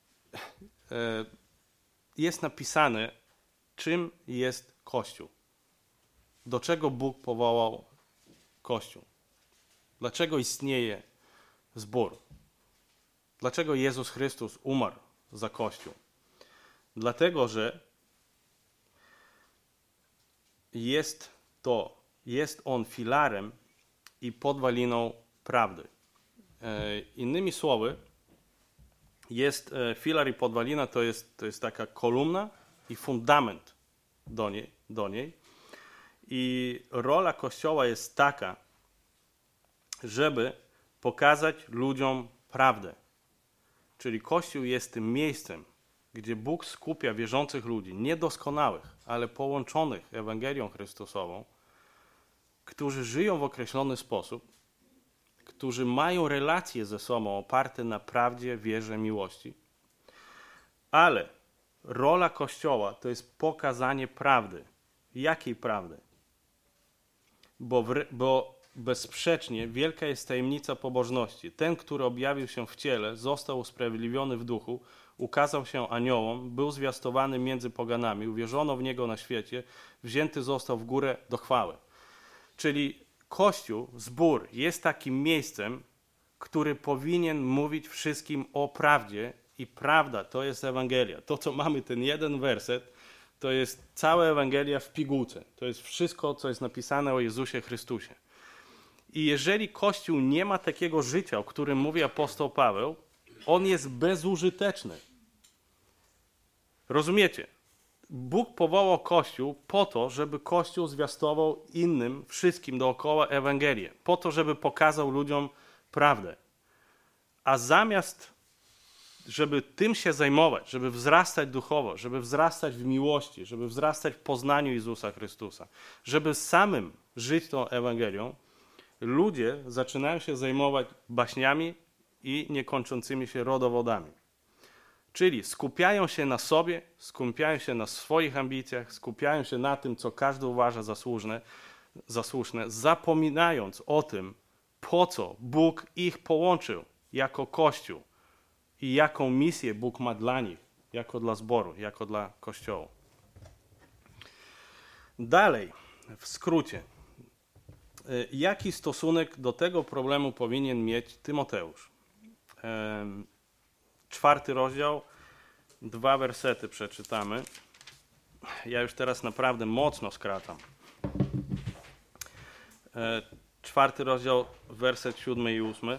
Jest napisane, czym jest Kościół. Do czego Bóg powołał Kościół. Dlaczego istnieje zbór. Dlaczego Jezus Chrystus umarł za Kościół. Dlatego, że jest to, jest on filarem i podwaliną prawdy. E, innymi słowy, jest e, filar i podwalina, to jest, to jest taka kolumna i fundament do niej, do niej. I rola Kościoła jest taka, żeby pokazać ludziom prawdę. Czyli Kościół jest tym miejscem, gdzie Bóg skupia wierzących ludzi, niedoskonałych, ale połączonych Ewangelią Chrystusową, którzy żyją w określony sposób, którzy mają relacje ze sobą oparte na prawdzie, wierze, miłości. Ale rola Kościoła to jest pokazanie prawdy. Jakiej prawdy? Bo, w, bo bezsprzecznie wielka jest tajemnica pobożności. Ten, który objawił się w ciele, został usprawiedliwiony w duchu, ukazał się aniołom, był zwiastowany między poganami, uwierzono w niego na świecie, wzięty został w górę do chwały. Czyli Kościół, zbór jest takim miejscem, który powinien mówić wszystkim o prawdzie i prawda to jest Ewangelia. To, co mamy, ten jeden werset, to jest cała Ewangelia w pigułce. To jest wszystko, co jest napisane o Jezusie Chrystusie. I jeżeli Kościół nie ma takiego życia, o którym mówi apostoł Paweł, on jest bezużyteczny. Rozumiecie? Bóg powołał Kościół po to, żeby Kościół zwiastował innym, wszystkim dookoła Ewangelię. Po to, żeby pokazał ludziom prawdę. A zamiast, żeby tym się zajmować, żeby wzrastać duchowo, żeby wzrastać w miłości, żeby wzrastać w poznaniu Jezusa Chrystusa, żeby samym żyć tą Ewangelią, ludzie zaczynają się zajmować baśniami i niekończącymi się rodowodami. Czyli skupiają się na sobie, skupiają się na swoich ambicjach, skupiają się na tym, co każdy uważa za słuszne, za słuszne, zapominając o tym, po co Bóg ich połączył jako Kościół i jaką misję Bóg ma dla nich, jako dla zboru, jako dla Kościoła. Dalej, w skrócie, jaki stosunek do tego problemu powinien mieć Tymoteusz? Czwarty rozdział, dwa wersety przeczytamy. Ja już teraz naprawdę mocno skracam. Czwarty rozdział, werset siódmy i ósmy.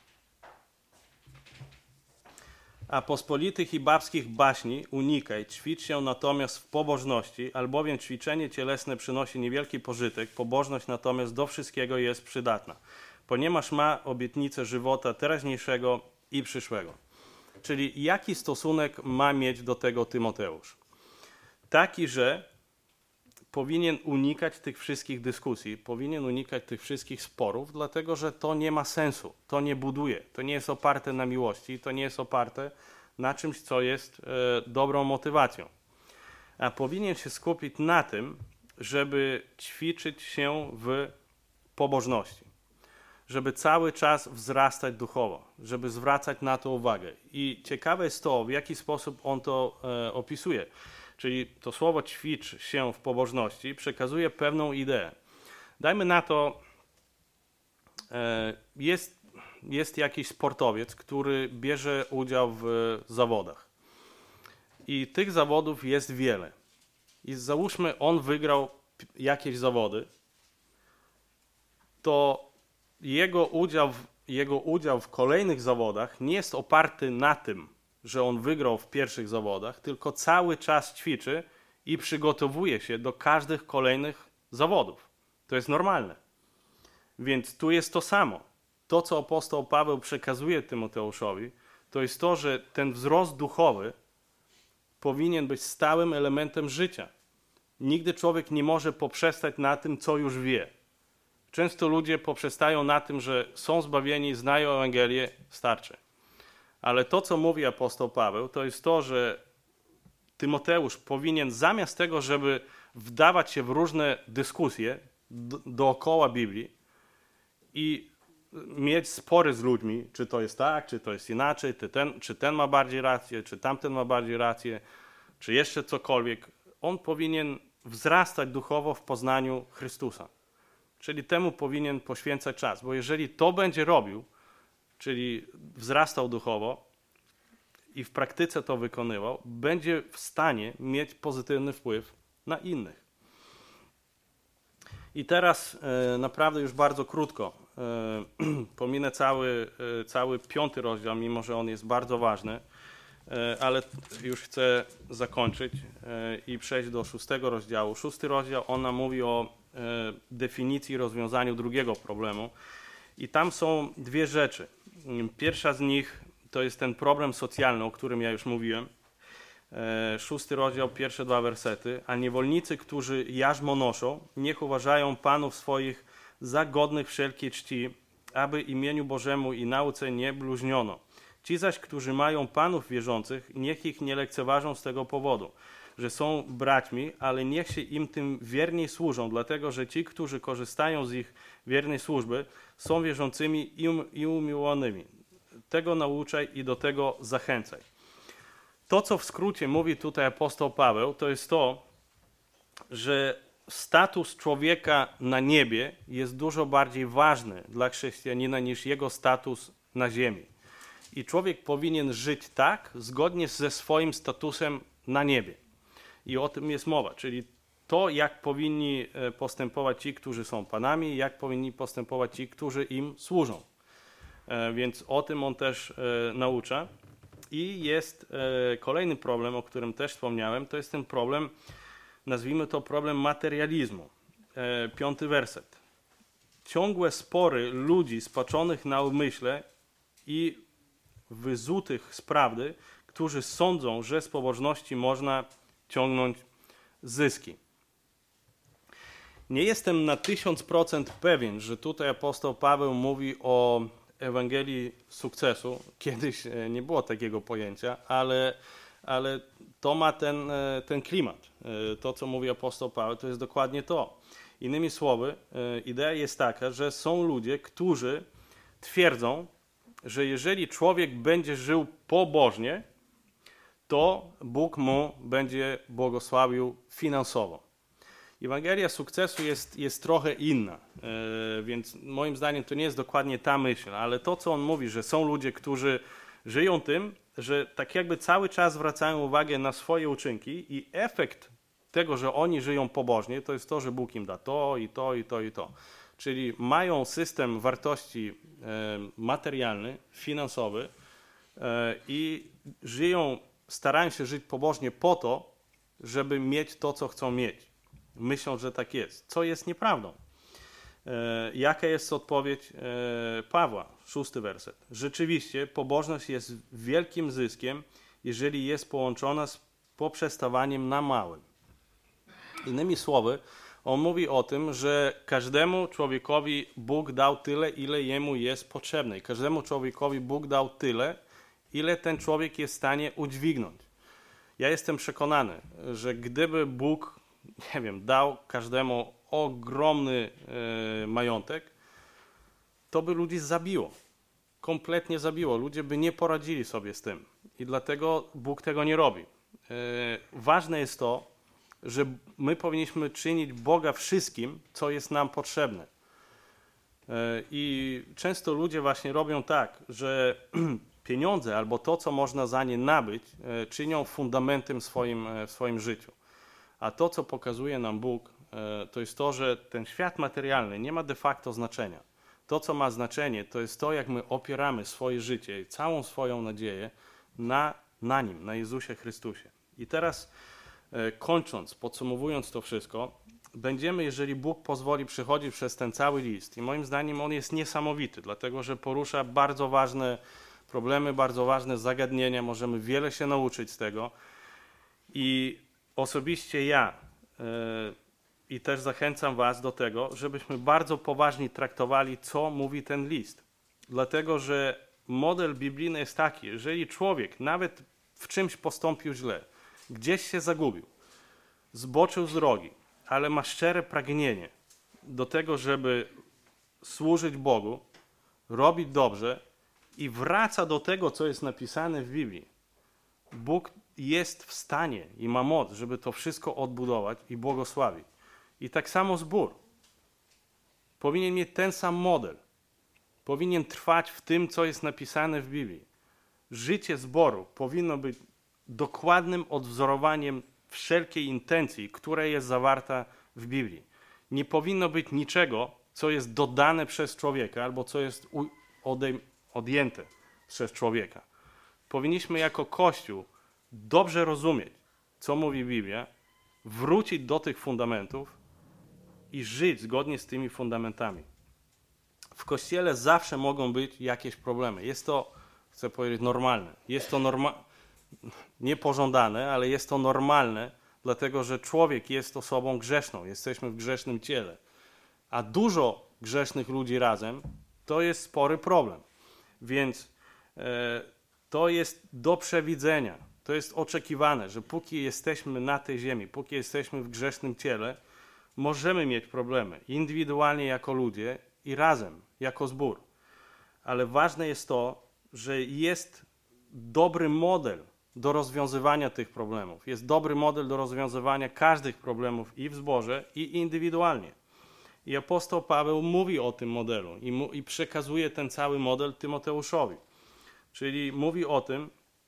A pospolitych i babskich baśni unikaj, ćwicz się natomiast w pobożności, albowiem ćwiczenie cielesne przynosi niewielki pożytek, pobożność natomiast do wszystkiego jest przydatna, ponieważ ma obietnicę żywota teraźniejszego i przyszłego. Czyli jaki stosunek ma mieć do tego Tymoteusz? Taki, że powinien unikać tych wszystkich dyskusji, powinien unikać tych wszystkich sporów, dlatego że to nie ma sensu, to nie buduje, to nie jest oparte na miłości, to nie jest oparte na czymś, co jest e, dobrą motywacją. A powinien się skupić na tym, żeby ćwiczyć się w pobożności, żeby cały czas wzrastać duchowo, żeby zwracać na to uwagę. I ciekawe jest to, w jaki sposób on to e, opisuje. Czyli to słowo ćwicz się w pobożności przekazuje pewną ideę. Dajmy na to, e, jest, jest jakiś sportowiec, który bierze udział w zawodach. I tych zawodów jest wiele. I załóżmy, on wygrał jakieś zawody, to jego udział, w, jego udział w kolejnych zawodach nie jest oparty na tym, że on wygrał w pierwszych zawodach, tylko cały czas ćwiczy i przygotowuje się do każdych kolejnych zawodów. To jest normalne. Więc tu jest to samo. To, co apostoł Paweł przekazuje Tymoteuszowi, to jest to, że ten wzrost duchowy powinien być stałym elementem życia. Nigdy człowiek nie może poprzestać na tym, co już wie. Często ludzie poprzestają na tym, że są zbawieni, znają Ewangelię, starczy. Ale to, co mówi apostoł Paweł, to jest to, że Tymoteusz powinien zamiast tego, żeby wdawać się w różne dyskusje dookoła Biblii i mieć spory z ludźmi, czy to jest tak, czy to jest inaczej, czy ten, czy ten ma bardziej rację, czy tamten ma bardziej rację, czy jeszcze cokolwiek, on powinien wzrastać duchowo w poznaniu Chrystusa. Czyli temu powinien poświęcać czas, bo jeżeli to będzie robił, czyli wzrastał duchowo i w praktyce to wykonywał, będzie w stanie mieć pozytywny wpływ na innych. I teraz e, naprawdę już bardzo krótko, e, pominę cały, e, cały piąty rozdział, mimo że on jest bardzo ważny, e, ale już chcę zakończyć e, i przejść do szóstego rozdziału. Szósty rozdział, on nam mówi o e, definicji i rozwiązaniu drugiego problemu. I tam są dwie rzeczy. Pierwsza z nich to jest ten problem socjalny, o którym ja już mówiłem. Szósty rozdział, pierwsze dwa wersety. A niewolnicy, którzy jarzmo noszą, niech uważają panów swoich za godnych wszelkiej czci, aby imieniu Bożemu i nauce nie bluźniono. Ci zaś, którzy mają panów wierzących, niech ich nie lekceważą z tego powodu, że są braćmi, ale niech się im tym wierniej służą, dlatego że ci, którzy korzystają z ich wiernej służby, są wierzącymi i, um, i umiłowanymi. Tego nauczaj i do tego zachęcaj. To, co w skrócie mówi tutaj apostoł Paweł, to jest to, że status człowieka na niebie jest dużo bardziej ważny dla chrześcijanina niż jego status na ziemi. I człowiek powinien żyć tak, zgodnie ze swoim statusem na niebie. I o tym jest mowa, czyli to, jak powinni postępować ci, którzy są panami, jak powinni postępować ci, którzy im służą. Więc o tym on też naucza. I jest kolejny problem, o którym też wspomniałem, to jest ten problem, nazwijmy to problem materializmu. Piąty werset. Ciągłe spory ludzi spaczonych na umyśle i wyzutych z prawdy, którzy sądzą, że z pobożności można ciągnąć zyski. Nie jestem na tysiąc procent pewien, że tutaj apostoł Paweł mówi o Ewangelii sukcesu. Kiedyś nie było takiego pojęcia, ale, ale to ma ten, ten klimat. To, co mówi apostoł Paweł, to jest dokładnie to. Innymi słowy, idea jest taka, że są ludzie, którzy twierdzą, że jeżeli człowiek będzie żył pobożnie, to Bóg mu będzie błogosławił finansowo. Ewangelia sukcesu jest, jest trochę inna, yy, więc moim zdaniem to nie jest dokładnie ta myśl, ale to, co on mówi, że są ludzie, którzy żyją tym, że tak jakby cały czas zwracają uwagę na swoje uczynki i efekt tego, że oni żyją pobożnie, to jest to, że Bóg im da to i to i to i to. Czyli mają system wartości yy, materialny, finansowy yy, i żyją, starają się żyć pobożnie po to, żeby mieć to, co chcą mieć. Myślą, że tak jest, co jest nieprawdą. E, jaka jest odpowiedź e, Pawła? Szósty werset. Rzeczywiście pobożność jest wielkim zyskiem, jeżeli jest połączona z poprzestawaniem na małym. Innymi słowy, on mówi o tym, że każdemu człowiekowi Bóg dał tyle, ile jemu jest potrzebne. I każdemu człowiekowi Bóg dał tyle, ile ten człowiek jest w stanie udźwignąć. Ja jestem przekonany, że gdyby Bóg, nie wiem, dał każdemu ogromny e, majątek, to by ludzi zabiło. Kompletnie zabiło. Ludzie by nie poradzili sobie z tym. I dlatego Bóg tego nie robi. E, ważne jest to, że my powinniśmy czynić Boga wszystkim, co jest nam potrzebne. E, I często ludzie właśnie robią tak, że pieniądze albo to, co można za nie nabyć, e, czynią fundamentem w swoim, e, w swoim życiu. A to, co pokazuje nam Bóg, to jest to, że ten świat materialny nie ma de facto znaczenia. To, co ma znaczenie, to jest to, jak my opieramy swoje życie i całą swoją nadzieję na, na Nim, na Jezusie Chrystusie. I teraz kończąc, podsumowując to wszystko, będziemy, jeżeli Bóg pozwoli, przechodzić przez ten cały list. I moim zdaniem on jest niesamowity, dlatego że porusza bardzo ważne problemy, bardzo ważne zagadnienia. Możemy wiele się nauczyć z tego. I osobiście ja yy, i też zachęcam was do tego, żebyśmy bardzo poważnie traktowali, co mówi ten list. Dlatego, że model biblijny jest taki, jeżeli człowiek nawet w czymś postąpił źle, gdzieś się zagubił, zboczył z drogi, ale ma szczere pragnienie do tego, żeby służyć Bogu, robić dobrze i wraca do tego, co jest napisane w Biblii. Bóg jest w stanie i ma moc, żeby to wszystko odbudować i błogosławić. I tak samo zbór. Powinien mieć ten sam model. Powinien trwać w tym, co jest napisane w Biblii. Życie zboru powinno być dokładnym odwzorowaniem wszelkiej intencji, która jest zawarta w Biblii. Nie powinno być niczego, co jest dodane przez człowieka albo co jest odjęte przez człowieka. Powinniśmy jako Kościół dobrze rozumieć, co mówi Biblia, wrócić do tych fundamentów i żyć zgodnie z tymi fundamentami. W Kościele zawsze mogą być jakieś problemy. Jest to, chcę powiedzieć, normalne. Jest to norma- niepożądane, ale jest to normalne, dlatego że człowiek jest osobą grzeszną. Jesteśmy w grzesznym ciele. A dużo grzesznych ludzi razem to jest spory problem. Więc e, to jest do przewidzenia. To jest oczekiwane, że póki jesteśmy na tej ziemi, póki jesteśmy w grzesznym ciele, możemy mieć problemy indywidualnie jako ludzie i razem jako zbór. Ale ważne jest to, że jest dobry model do rozwiązywania tych problemów. Jest dobry model do rozwiązywania każdych problemów i w zborze, i indywidualnie. I apostoł Paweł mówi o tym modelu i, mu, i przekazuje ten cały model Tymoteuszowi. Czyli mówi o tym,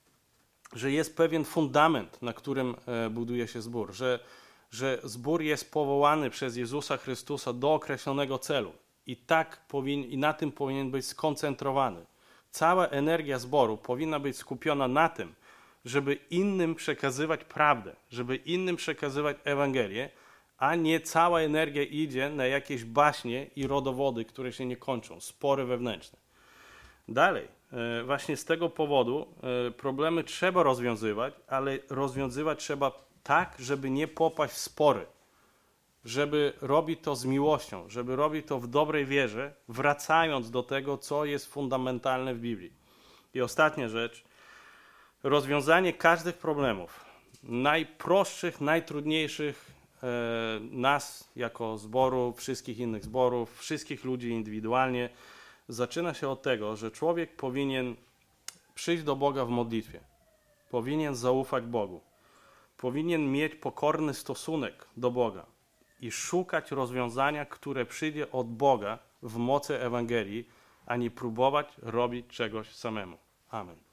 że jest pewien fundament, na którym e, buduje się zbór, że, że zbór jest powołany przez Jezusa Chrystusa do określonego celu i, tak powin, i na tym powinien być skoncentrowany. Cała energia zboru powinna być skupiona na tym, żeby innym przekazywać prawdę, żeby innym przekazywać Ewangelię, a nie cała energia idzie na jakieś baśnie i rodowody, które się nie kończą, spory wewnętrzne. Dalej, właśnie z tego powodu problemy trzeba rozwiązywać, ale rozwiązywać trzeba tak, żeby nie popaść w spory, żeby robić to z miłością, żeby robić to w dobrej wierze, wracając do tego, co jest fundamentalne w Biblii. I ostatnia rzecz, rozwiązanie każdych problemów, najprostszych, najtrudniejszych e, nas jako zboru, wszystkich innych zborów, wszystkich ludzi indywidualnie, zaczyna się od tego, że człowiek powinien przyjść do Boga w modlitwie, powinien zaufać Bogu, powinien mieć pokorny stosunek do Boga i szukać rozwiązania, które przyjdzie od Boga w mocy Ewangelii, a nie próbować robić czegoś samemu. Amen.